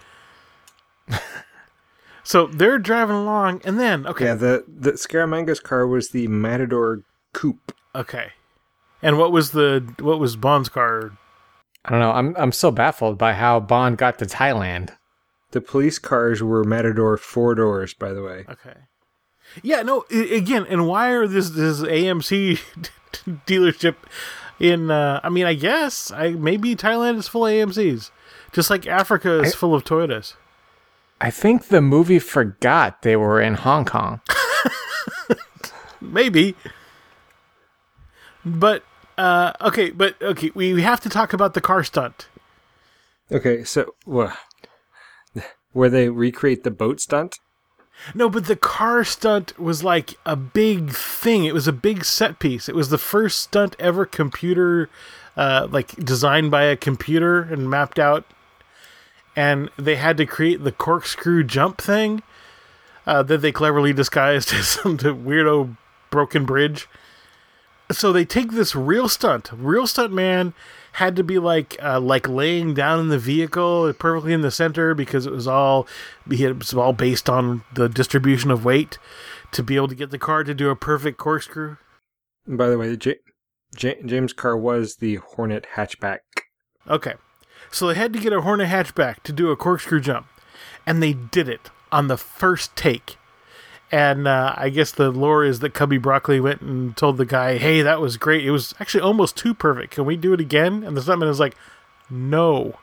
So they're driving along, and then, okay. yeah, the the Scaramanga's car was the Matador Coupe. Okay. And what was the what was Bond's car? I don't know. I'm I'm so baffled by how Bond got to Thailand. The police cars were Matador four doors, by the way. Okay. Yeah, no, I- again, and why are this this A M C dealership in uh I mean, I guess I maybe Thailand is full of A M Cs. Just like Africa is I- full of Toyotas. I think the movie forgot they were in Hong Kong. Maybe. But uh okay, but okay, we have to talk about the car stunt. Okay, so wha- where they recreate the boat stunt? No, but the car stunt was like a big thing. It was a big set piece. It was the first stunt ever computer, uh, like designed by a computer and mapped out. And they had to create the corkscrew jump thing uh, that they cleverly disguised as some weirdo broken bridge. So they take this real stunt. Real stunt man had to be like uh, like laying down in the vehicle perfectly in the center because it was all it was all based on the distribution of weight to be able to get the car to do a perfect corkscrew. And by the way, J- J- James' car was the Hornet hatchback. Okay. So they had to get a Hornet hatchback to do a corkscrew jump. And they did it on the first take. And uh, I guess the lore is that Cubby Broccoli went and told the guy, hey, that was great. It was actually almost too perfect. Can we do it again? And the stuntman was like, no.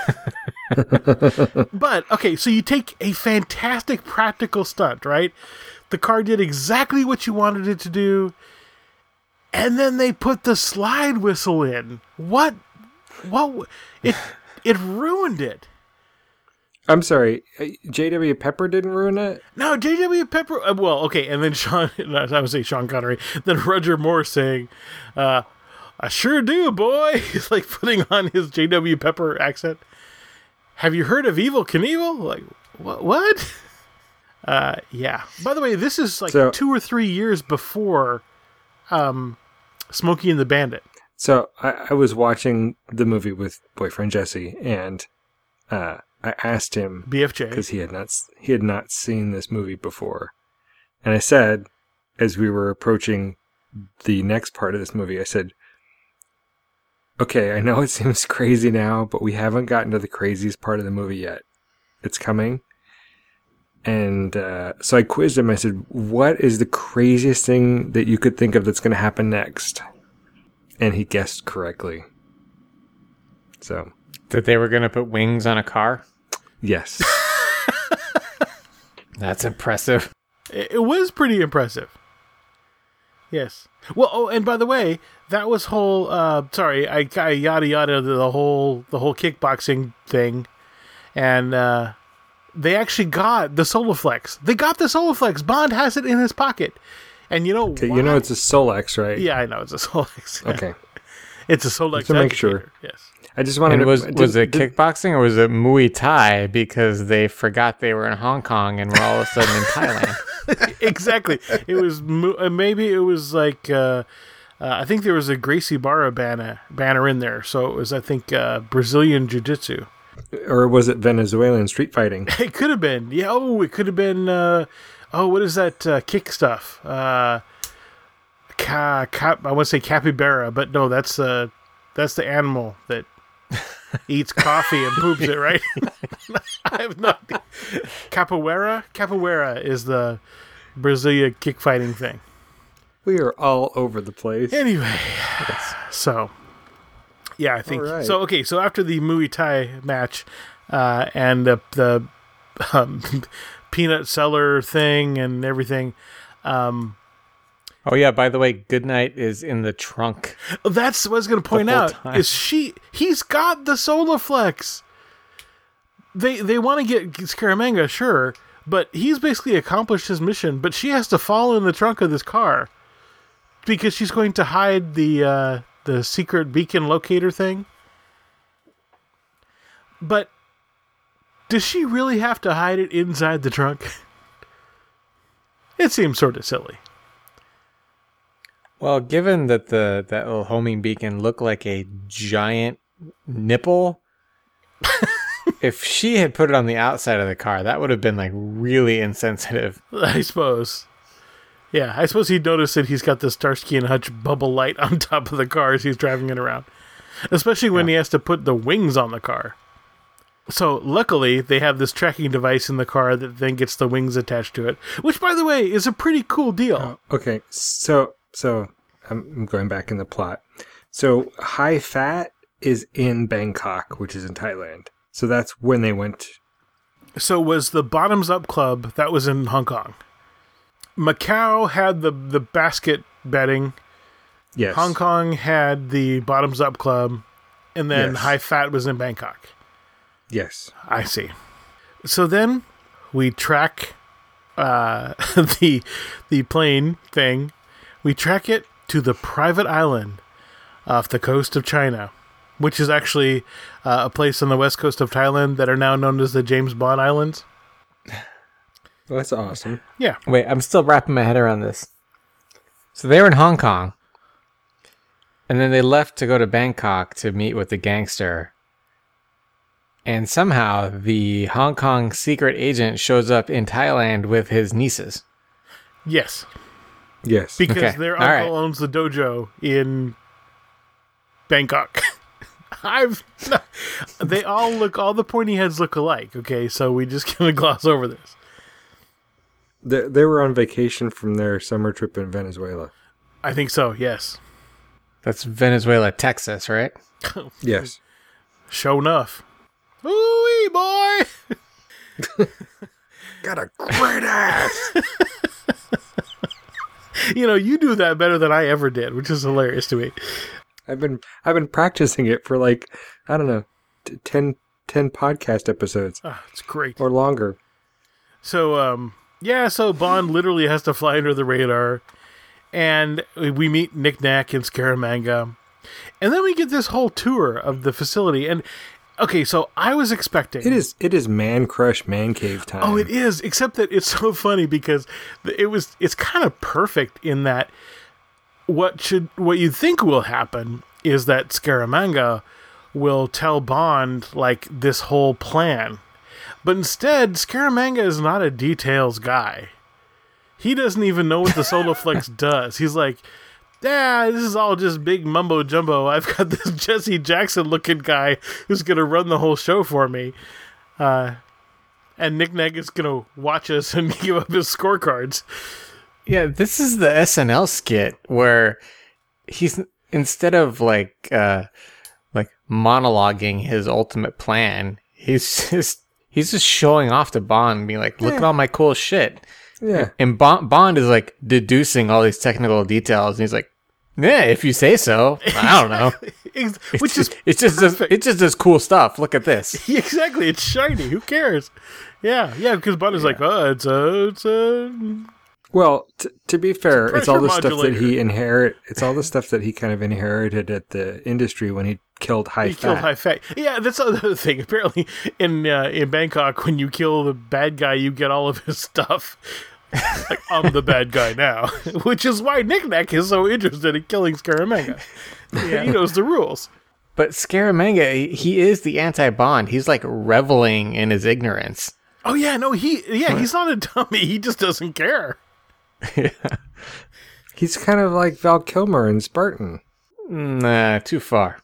But, okay, so you take a fantastic practical stunt, right? The car did exactly what you wanted it to do. And then they put the slide whistle in. What? What? It, it ruined it. I'm sorry, uh, J W. Pepper didn't ruin it? No, J W. Pepper. Uh, well, okay, and then Sean. No, I would say Sean Connery. Then Roger Moore saying, uh, "I sure do, boy." He's like putting on his J W. Pepper accent. Have you heard of Evel Knievel? Like what? What? Uh, yeah. By the way, this is like So- two or three years before, um, Smokey and the Bandit. So I, I was watching the movie with boyfriend Jesse, and uh, I asked him B F J. because he had not s- he had not seen this movie before, and I said, as we were approaching the next part of this movie, I said, "Okay, I know it seems crazy now, but we haven't gotten to the craziest part of the movie yet. It's coming." And uh, so I quizzed him. I said, "What is the craziest thing that you could think of that's going to happen next?" And he guessed correctly. So That they were going to put wings on a car? yes. That's impressive. It, it was pretty impressive. Yes. Well, oh, and by the way, that was whole. Uh, sorry, I, I yada yada the whole the whole kickboxing thing, and uh, they actually got the Soloflex. They got the Soloflex. Bond has it in his pocket, and you know, Okay, why? you know it's a Solex, right? Yeah, I know it's a Solex. Okay. It's a Solex. Just to make agitator, sure. Yes. I just wanted And to. was did- was it did- kickboxing or was it Muay Thai because they forgot they were in Hong Kong and were all of a sudden in Thailand? Exactly. It was mo- uh, maybe it was like uh, uh, I think there was a Gracie Barra banner banner in there, so it was I think uh, Brazilian Jiu-Jitsu. Or was it Venezuelan street fighting? It could have been. Yeah. Oh, it could have been. Uh, oh, what is that uh, kick stuff? Uh, ca- cap- I want to say capybara, but no, that's uh, that's the animal that eats coffee and poops it, right? I have no idea. Capoeira? Capoeira is the Brazilian kick fighting thing. We are all over the place. Anyway, so yeah, I think All right. so. Okay, so after the Muay Thai match uh, and the the um, peanut cellar thing and everything, um, Oh yeah, by the way, Goodnight is in the trunk. that's what I was going to point whole out. time. Is she? He's got the Soloflex. They they want to get Scaramanga, sure, but he's basically accomplished his mission. But she has to fall in the trunk of this car because she's going to hide the uh, the secret beacon locator thing. But does she really have to hide it inside the trunk? It seems sort of silly. Well, given that the that little homing beacon looked like a giant nipple, if she had put it on the outside of the car, that would have been like really insensitive. I suppose. Yeah, I suppose he'd notice that he's got the Starsky and Hutch bubble light on top of the car as he's driving it around. Especially when he has to put the wings on the car. So, luckily, they have this tracking device in the car that then gets the wings attached to it. Which, by the way, is a pretty cool deal. Okay, so so I'm I'm going back in the plot. So High Fat is in Bangkok, which is in Thailand. So that's when they went. So, was the Bottoms Up Club, that was in Hong Kong. Macau had the, the basket betting. Yes. Hong Kong had the Bottoms Up Club. And then Yes. High Fat was in Bangkok. Yes. I see. So then we track uh, the the plane thing. We track it to the private island off the coast of China, which is actually uh, a place on the west coast of Thailand that are now known as the James Bond Islands. Well, that's awesome. Yeah. Wait, I'm still wrapping my head around this. So they were in Hong Kong, and then they left to go to Bangkok to meet with the gangster. And somehow the Hong Kong secret agent shows up in Thailand with his nieces. Yes. Yes. Because Okay. their All uncle right. owns the dojo in Bangkok. I've they all look all the pointy heads look alike, okay, so we just gonna gloss over this. They, they were on vacation from their summer trip in Venezuela. I think so, yes. That's Venezuela, Texas, right? Yes. Show enough. Ooh, boy! Got a great ass. You know, you do that better than I ever did, which is hilarious to me. I've been I've been practicing it for like I don't know, t- ten, ten podcast episodes Ah, it's great. or longer. So, um, yeah, so Bond literally has to fly under the radar, and we meet Nick Nack and Scaramanga, and then we get this whole tour of the facility. And okay, so I was expecting It is it is man crush man cave time. Oh, it is. Except that it's so funny because it was. It's kind of perfect in that what should what you think will happen is that Scaramanga will tell Bond like this whole plan, but instead Scaramanga is not a details guy. He doesn't even know what the Soloflex does. He's like, yeah, this is all just big mumbo jumbo. I've got this Jesse Jackson looking guy who's gonna run the whole show for me. Uh, and Nick Nack is going to watch us and give up his scorecards. Yeah, this is the S N L skit where he's instead of like uh like monologuing his ultimate plan. He's just he's just showing off to Bond and being like, look Yeah. at all my cool shit. Yeah. And Bond, Bond is like deducing all these technical details, and he's like, yeah, if you say so. I don't know. Ex- It's Which is just, it's just does, perfect. it just does cool stuff. Look at this. exactly. It's shiny. Who cares? Yeah, yeah. Because Bond is like, oh, it's a, it's a. Well, t- to be fair, It's a it's all the pressure stuff that modulator. he inherit. It's all the stuff that he kind of inherited at the industry when he killed High He Fat. killed High Fat. Yeah, that's another thing. Apparently, in uh, in Bangkok, when you kill the bad guy, you get all of his stuff. Like, I'm the bad guy now, which is why Nick Nack is so interested in killing Scaramanga. Yeah. He knows the rules. But Scaramanga, he- he is the anti-Bond. He's like reveling in his ignorance. Oh yeah, no, he yeah, he's not a dummy. He just doesn't care. He's kind of like Val Kilmer in Spartan. Nah, too far.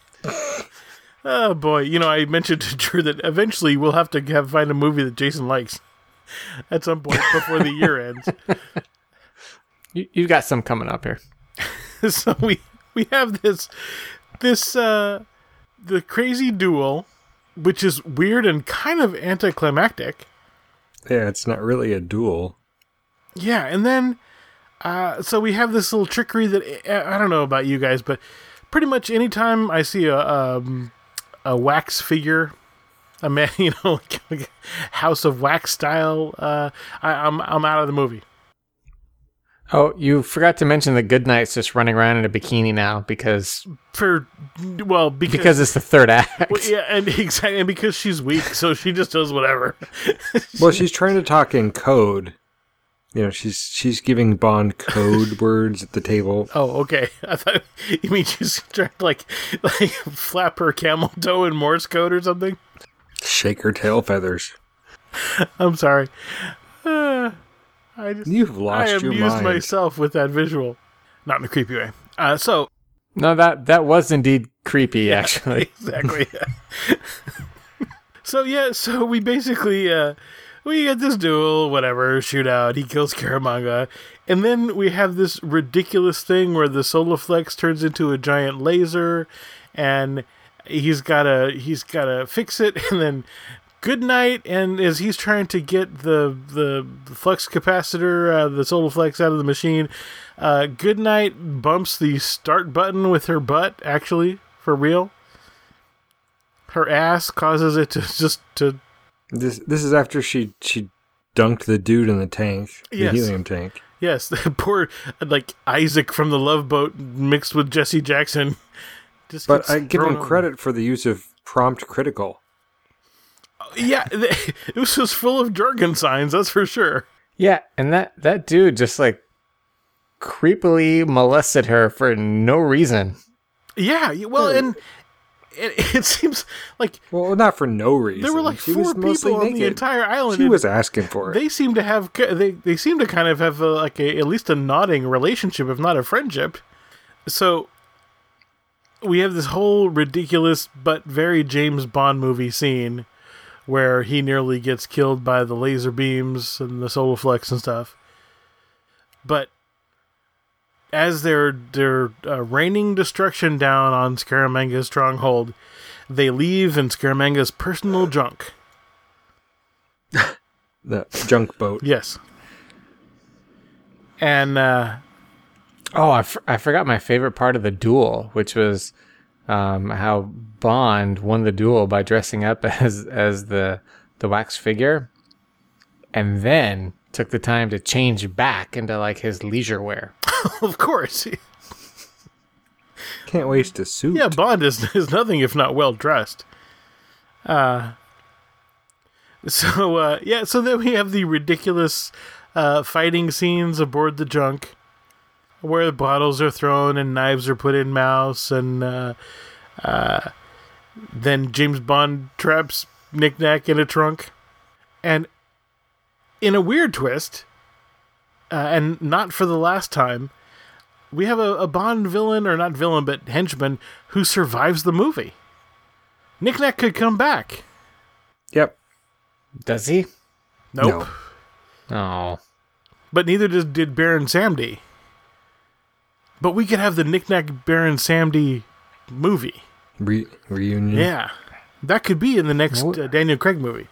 Oh boy, you know, I mentioned to Drew that eventually we'll have to have find a movie that Jason likes at some point before the year ends. You, you've got some coming up here. So we we have this this uh the crazy duel, which is weird and kind of anticlimactic. Yeah, it's not really a duel. Yeah, and then uh so we have this little trickery that I don't know about you guys, but pretty much anytime I see a um a wax figure, a man, you know, like, like House of Wax style, uh I, I'm I'm out of the movie. Oh, you forgot to mention that Goodnight's just running around in a bikini now because For well, because, because it's the third act. well, yeah, and exactly, and because she's weak, so she just does whatever. Well, she's trying to talk in code. You know, she's she's giving Bond code words at the table. Oh, okay. I thought you mean she's trying to like like flap her camel toe in Morse code or something. Shake her tail feathers. I'm sorry. Uh, I just You've lost I your amused mind. myself with that visual, not in a creepy way. Uh, so No, that that was indeed creepy, actually. exactly. So yeah, so we basically uh, we get this duel, whatever, shootout. He kills Scaramanga, and then we have this ridiculous thing where the Solaflex turns into a giant laser, and he's gotta he's gotta fix it, and then Goodnight, and as he's trying to get the the flux capacitor, uh, the Solaflex out of the machine, uh, Goodnight bumps the start button with her butt. Actually, for real. Her ass causes it to just to This this is after she she dunked the dude in the tank, the Yes. helium tank. yes, the poor like Isaac from the Love Boat mixed with Jesse Jackson. Just But gets I give thrown him over. credit for the use of prompt critical. Yeah, th- it was just full of jargon signs. That's for sure. Yeah, and that, that dude just like creepily molested her for no reason. Yeah, y- well, and it, it seems like Well, not for no reason. there were like She four was mostly people on the naked. entire island. She and was asking for it. They seem to have they they seem to kind of have a, like a, at least a nodding relationship, if not a friendship. So we have this whole ridiculous but very James Bond movie scene where he nearly gets killed by the laser beams and the Solaflex and stuff. But as they're they're uh, raining destruction down on Scaramanga's stronghold, they leave in Scaramanga's personal junk. The junk boat. Yes. And uh, Oh, I, f- I forgot my favorite part of the duel, which was um, how Bond won the duel by dressing up as as the the wax figure, and then took the time to change back into like his leisure wear. of course, Can't waste a suit. yeah, Bond is is nothing if not well dressed. Uh, so uh, yeah, so then we have the ridiculous uh, fighting scenes aboard the junk, where the bottles are thrown and knives are put in mouths, and uh, uh, then James Bond traps Nick Nack in a trunk. And in a weird twist, uh, and not for the last time, we have a, a Bond villain, or not villain, but henchman, who survives the movie. Nick Nack could come back. Yep. Does he? Nope. No. Oh, But neither did, did Baron Samedi. But we could have the Nick Nack Baron Samedi movie. Re- reunion. Yeah. That could be in the next uh, Daniel Craig movie.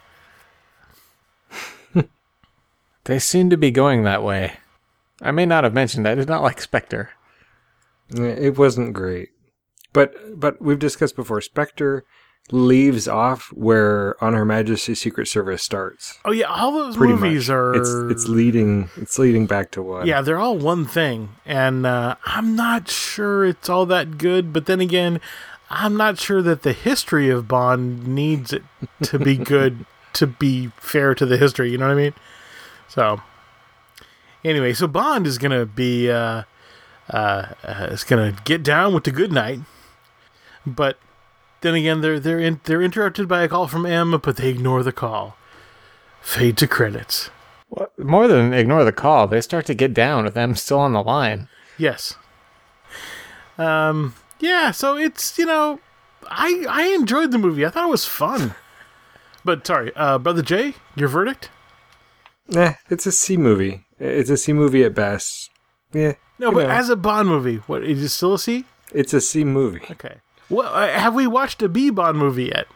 They seem to be going that way. I may not have mentioned I did not like Spectre. It wasn't great. But but we've discussed before, Spectre leaves off where On Her Majesty's Secret Service starts. Oh yeah, all those Pretty movies much. are It's it's leading it's leading back to one. Yeah, they're all one thing, and uh, I'm not sure it's all that good. But then again, I'm not sure that the history of Bond needs it to be good to be fair to the history. You know what I mean? So, anyway, so Bond is gonna be uh, uh, uh, is gonna get down with the good night, but then again, they're they're in, they're interrupted by a call from M, but they ignore the call. Fade to credits. Well, more than ignore the call, they start to get down with them still on the line. Yes. Um. Yeah. So it's you know, I I enjoyed the movie. I thought it was fun. But sorry, uh, Brother Jay, your verdict? Nah, it's a C movie. It's a C movie at best. Yeah. No, you but know, as a Bond movie, what is it still a C? it's a C movie. Okay. Well, uh, have we watched a B Bond movie yet?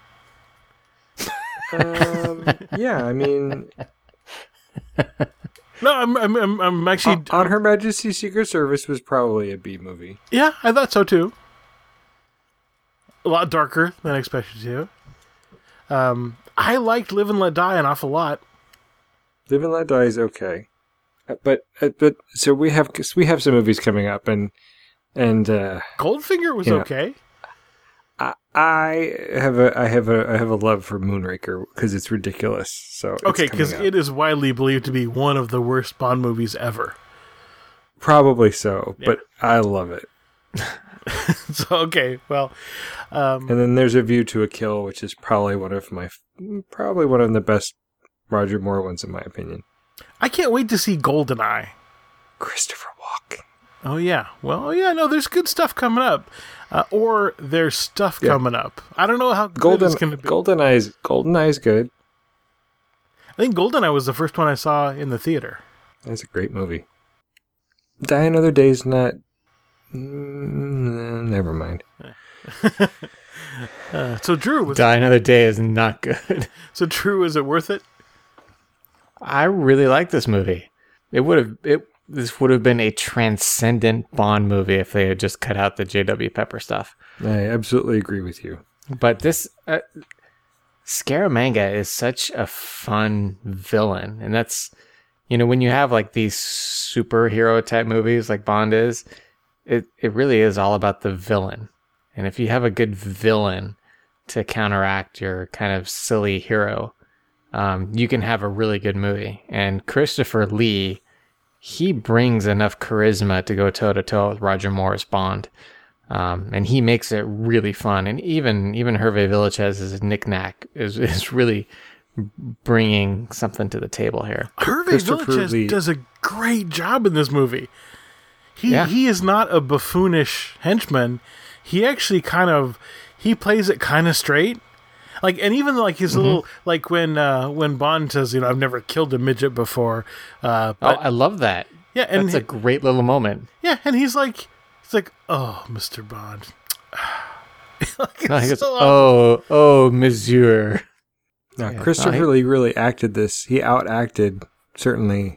Um, yeah, I mean, No, I'm I'm I'm, I'm actually. On, On Her Majesty's Secret Service was probably a B movie. Yeah, I thought so too. A lot darker than I expected to. Um, I liked Live and Let Die an awful lot. Live and Let Die is okay, Uh, but uh, but so we have we have some movies coming up, and and uh, Goldfinger was you know, okay. I, I have a I have a I have a love for Moonraker because it's ridiculous. So it's Okay, because coming up. it is widely believed to be one of the worst Bond movies ever. Probably so, but I love it. So okay, well, um, And then there's A View to a Kill, which is probably one of my probably one of the best Roger Moore ones in my opinion. I can't wait to see Goldeneye. Christopher Walken. Oh yeah, well, oh, yeah, no, there's good stuff coming up, uh, or there's stuff Yeah. coming up. I don't know how good Golden it's going to be. Goldeneye's Goldeneye's good. I think Goldeneye was the first one I saw in the theater. That's a great movie. Die Another Day's not. Mm, never mind. Uh, so Drew, was Die Another Day is not good. so Drew, is it worth it? I really like this movie. It would have it. This would have been a transcendent Bond movie if they had just cut out the J W Pepper stuff. I absolutely agree with you. But this uh, Scaramanga is such a fun villain, and that's you know when you have like these superhero type movies like Bond is, it it really is all about the villain. And if you have a good villain to counteract your kind of silly hero, um, you can have a really good movie. And Christopher Lee, he brings enough charisma to go toe to toe with Roger Moore's Bond, um, and he makes it really fun. And even even Hervé Villechaise's knick-knack is is really bringing something to the table here. Hervé Christopher Villechaize Lee. does a great job in this movie. He Yeah. he is not a buffoonish henchman. He actually kind of he plays it kind of straight. Like, and even like his Mm-hmm. little, like when uh, when Bond says, you know, I've never killed a midget before. Uh, Oh, but I love that. yeah, and That's a great little moment. yeah, and he's like, he's like, oh, Mister Bond. Like, No, he it's goes, so oh, oh, Monsieur. Now, Yeah, Christopher no, Lee really acted this. He outacted, certainly.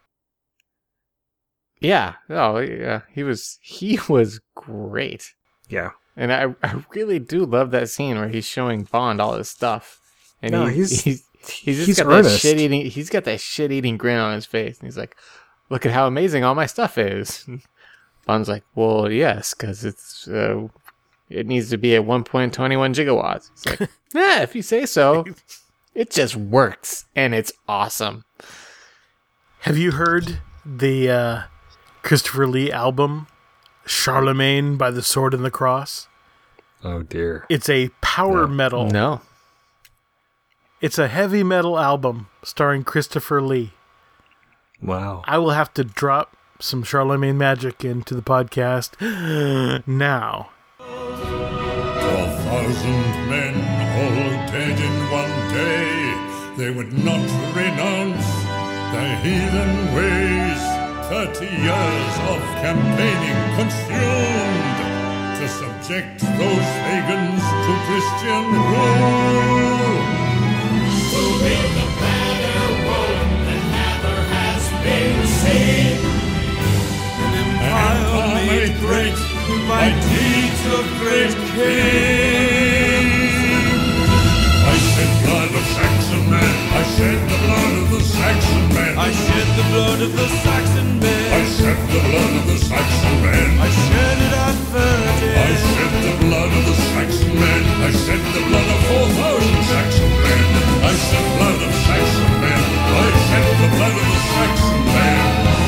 Yeah. Oh, yeah. He was he was great. Yeah. And I, I really do love that scene where he's showing Bond all his stuff. And No, he, he's- he's he's just he's got earnest. that shit eating he's got that shit eating grin on his face. And he's like, look at how amazing all my stuff is. Bond's like, well, yes, because it's uh, it needs to be at one point two one gigawatts. It's like, yeah, if you say so. It just works, and it's awesome. Have you heard the uh, Christopher Lee album, Charlemagne by the Sword and the Cross? Oh, dear. It's a power No. metal. No. It's a heavy metal album starring Christopher Lee. Wow. I will have to drop some Charlemagne magic into the podcast now. A thousand men all dead in one day, they would not renounce their heathen ways. Thirty years of campaigning consumed to to subject those pagans to Christian rule. We'll be the better world than ever has been seen. An empire made great by deeds of great kings. I shed blood of Saxon men. I shed the blood of the Saxon men. I shed the blood of the Saxon men. I shed the blood of the Saxon men. I shed it at thirty. I shed the blood of the Saxon men. I shed the blood of four thousand Saxon men. I shed blood of Saxon men. I shed the blood of the Saxon men.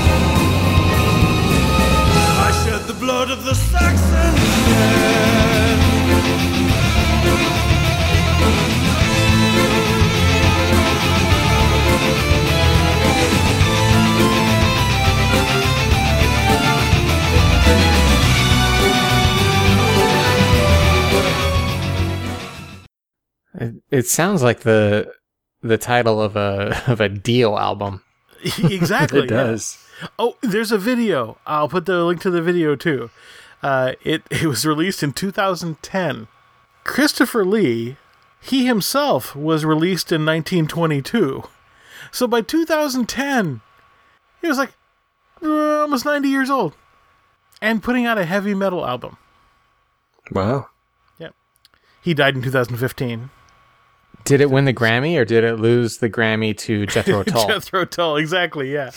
I shed the blood of the Saxon men. It, it sounds like the the title of a of a Dio album. Exactly. It does. Yeah. Oh, there's a video. I'll put the link to the video too. Uh, it it was released in two thousand ten. Christopher Lee, he himself was released in nineteen twenty-two. So by two thousand ten, he was like uh, almost ninety years old and putting out a heavy metal album. Wow. Yep. He died in two thousand fifteen. Did it win the Grammy, or did it lose the Grammy to Jethro Tull? Jethro Tull, exactly, yeah.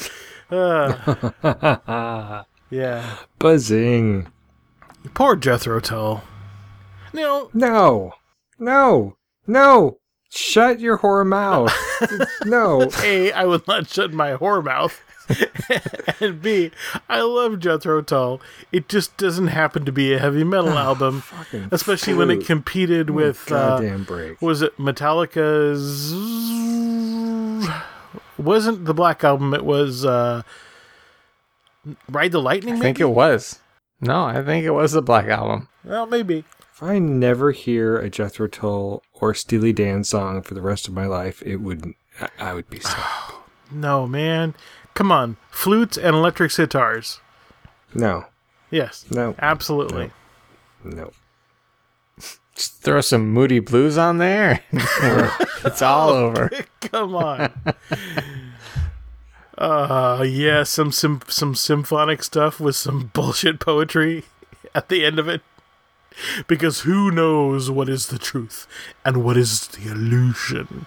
Uh, yeah. Buzzing. Poor Jethro Tull. No. No. No. No. Shut your whore mouth. No. A, I would not shut my whore mouth. And B, I love Jethro Tull. It just doesn't happen to be a heavy metal album, especially when it competed Oh, with goddamn uh, break. was it Metallica's? Wasn't the Black Album? It was uh, Ride the Lightning. I Maybe? think it was. No, I think it was the Black Album. Well, maybe. If I never hear a Jethro Tull or Steely Dan song for the rest of my life, it would I, I would be sad. No, man. Come on. Flutes and electric sitars. No. Yes. No. Absolutely. No. no. Just throw some Moody Blues on there. It's all over. Come on. Uh, yeah, some, some some symphonic stuff with some bullshit poetry at the end of it. Because who knows what is the truth and what is the illusion?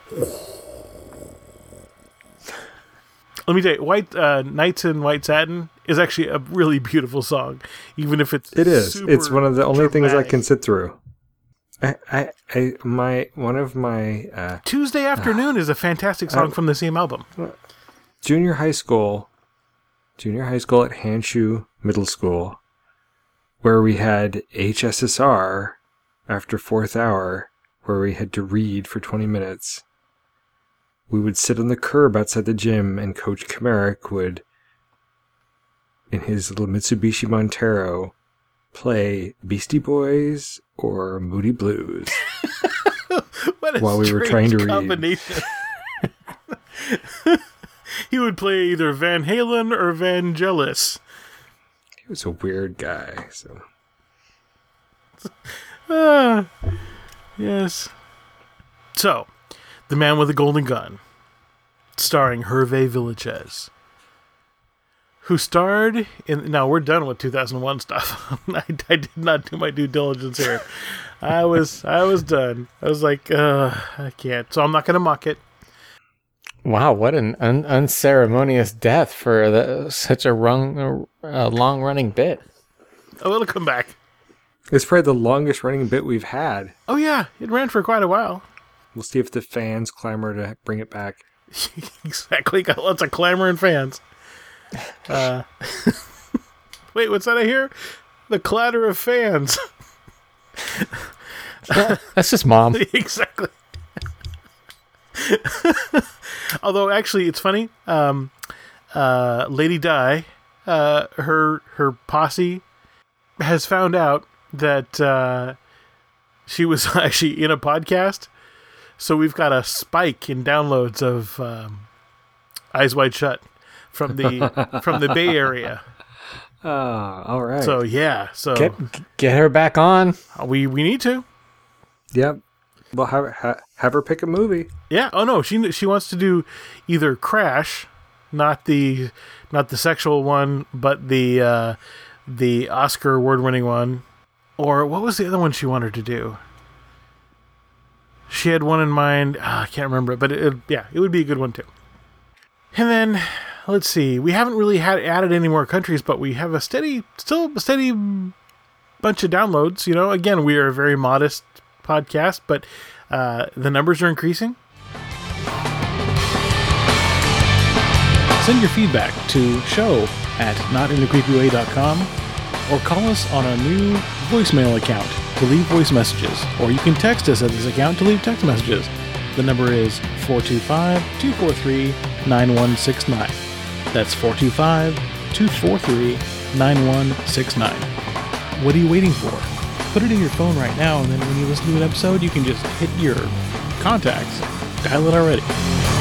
Let me tell you, White uh, Nights in White Satin is actually a really beautiful song, even if it's It is. super It's one of the only things I dramatic. can sit through. I, I, I my one of my uh, Tuesday Afternoon is a fantastic song uh, from the same album. junior high school, junior high school at Hanshu Middle School, where we had H S S R after fourth hour, where we had to read for twenty minutes. We would sit on the curb outside the gym, and Coach Kamarick would, in his little Mitsubishi Montero, play Beastie Boys or Moody Blues What a while we were trying strange to read. combination. He would play either Van Halen or Vangelis. He was a weird guy, so Ah, yes. So, The Man with the Golden Gun, starring Hervé Villechaize, who starred in... Now, we're done with two thousand one stuff. I, I did not do my due diligence here. I was I was done. I was like, uh, I can't. So I'm not going to mock it. Wow, what an un- unceremonious death for the, such a run, uh, long-running bit. Oh, it'll come back. it's probably the longest running bit we've had. Oh, yeah. It ran for quite a while. We'll see if the fans clamor to bring it back. Exactly. Got lots of clamoring fans. Uh, wait, what's that I hear? The clatter of fans. That's just Mom. Exactly. Although, actually, it's funny. Um, uh, Lady Di, uh, her her posse has found out that uh, she was actually in a podcast. So we've got a spike in downloads of um, Eyes Wide Shut from the from the Bay Area. Ah, all right. So yeah, so Get get her back on. we we need to. Yep. Well, have, ha- have her pick a movie. Yeah. Oh no, she she wants to do either Crash, not the not the sexual one, but the uh, the Oscar award winning one, or what was the other one she wanted to do? She had one in mind. Ah, I can't remember it, but it, it, yeah, it would be a good one too. And then let's see, we haven't really had added any more countries, but we have a steady, still a steady bunch of downloads. You know, again, we are a very modest podcast, but uh, the numbers are increasing. Send your feedback to show at not in a creepy way dot com or call us on our new voicemail account to leave voice messages, or you can text us at this account to leave text messages. The number is four two five, two four three, nine one six nine. That's four two five, two four three, nine one six nine. What are you waiting for? Put it in your phone right now, and then when you listen to an episode, you can just hit your contacts. Dial it already.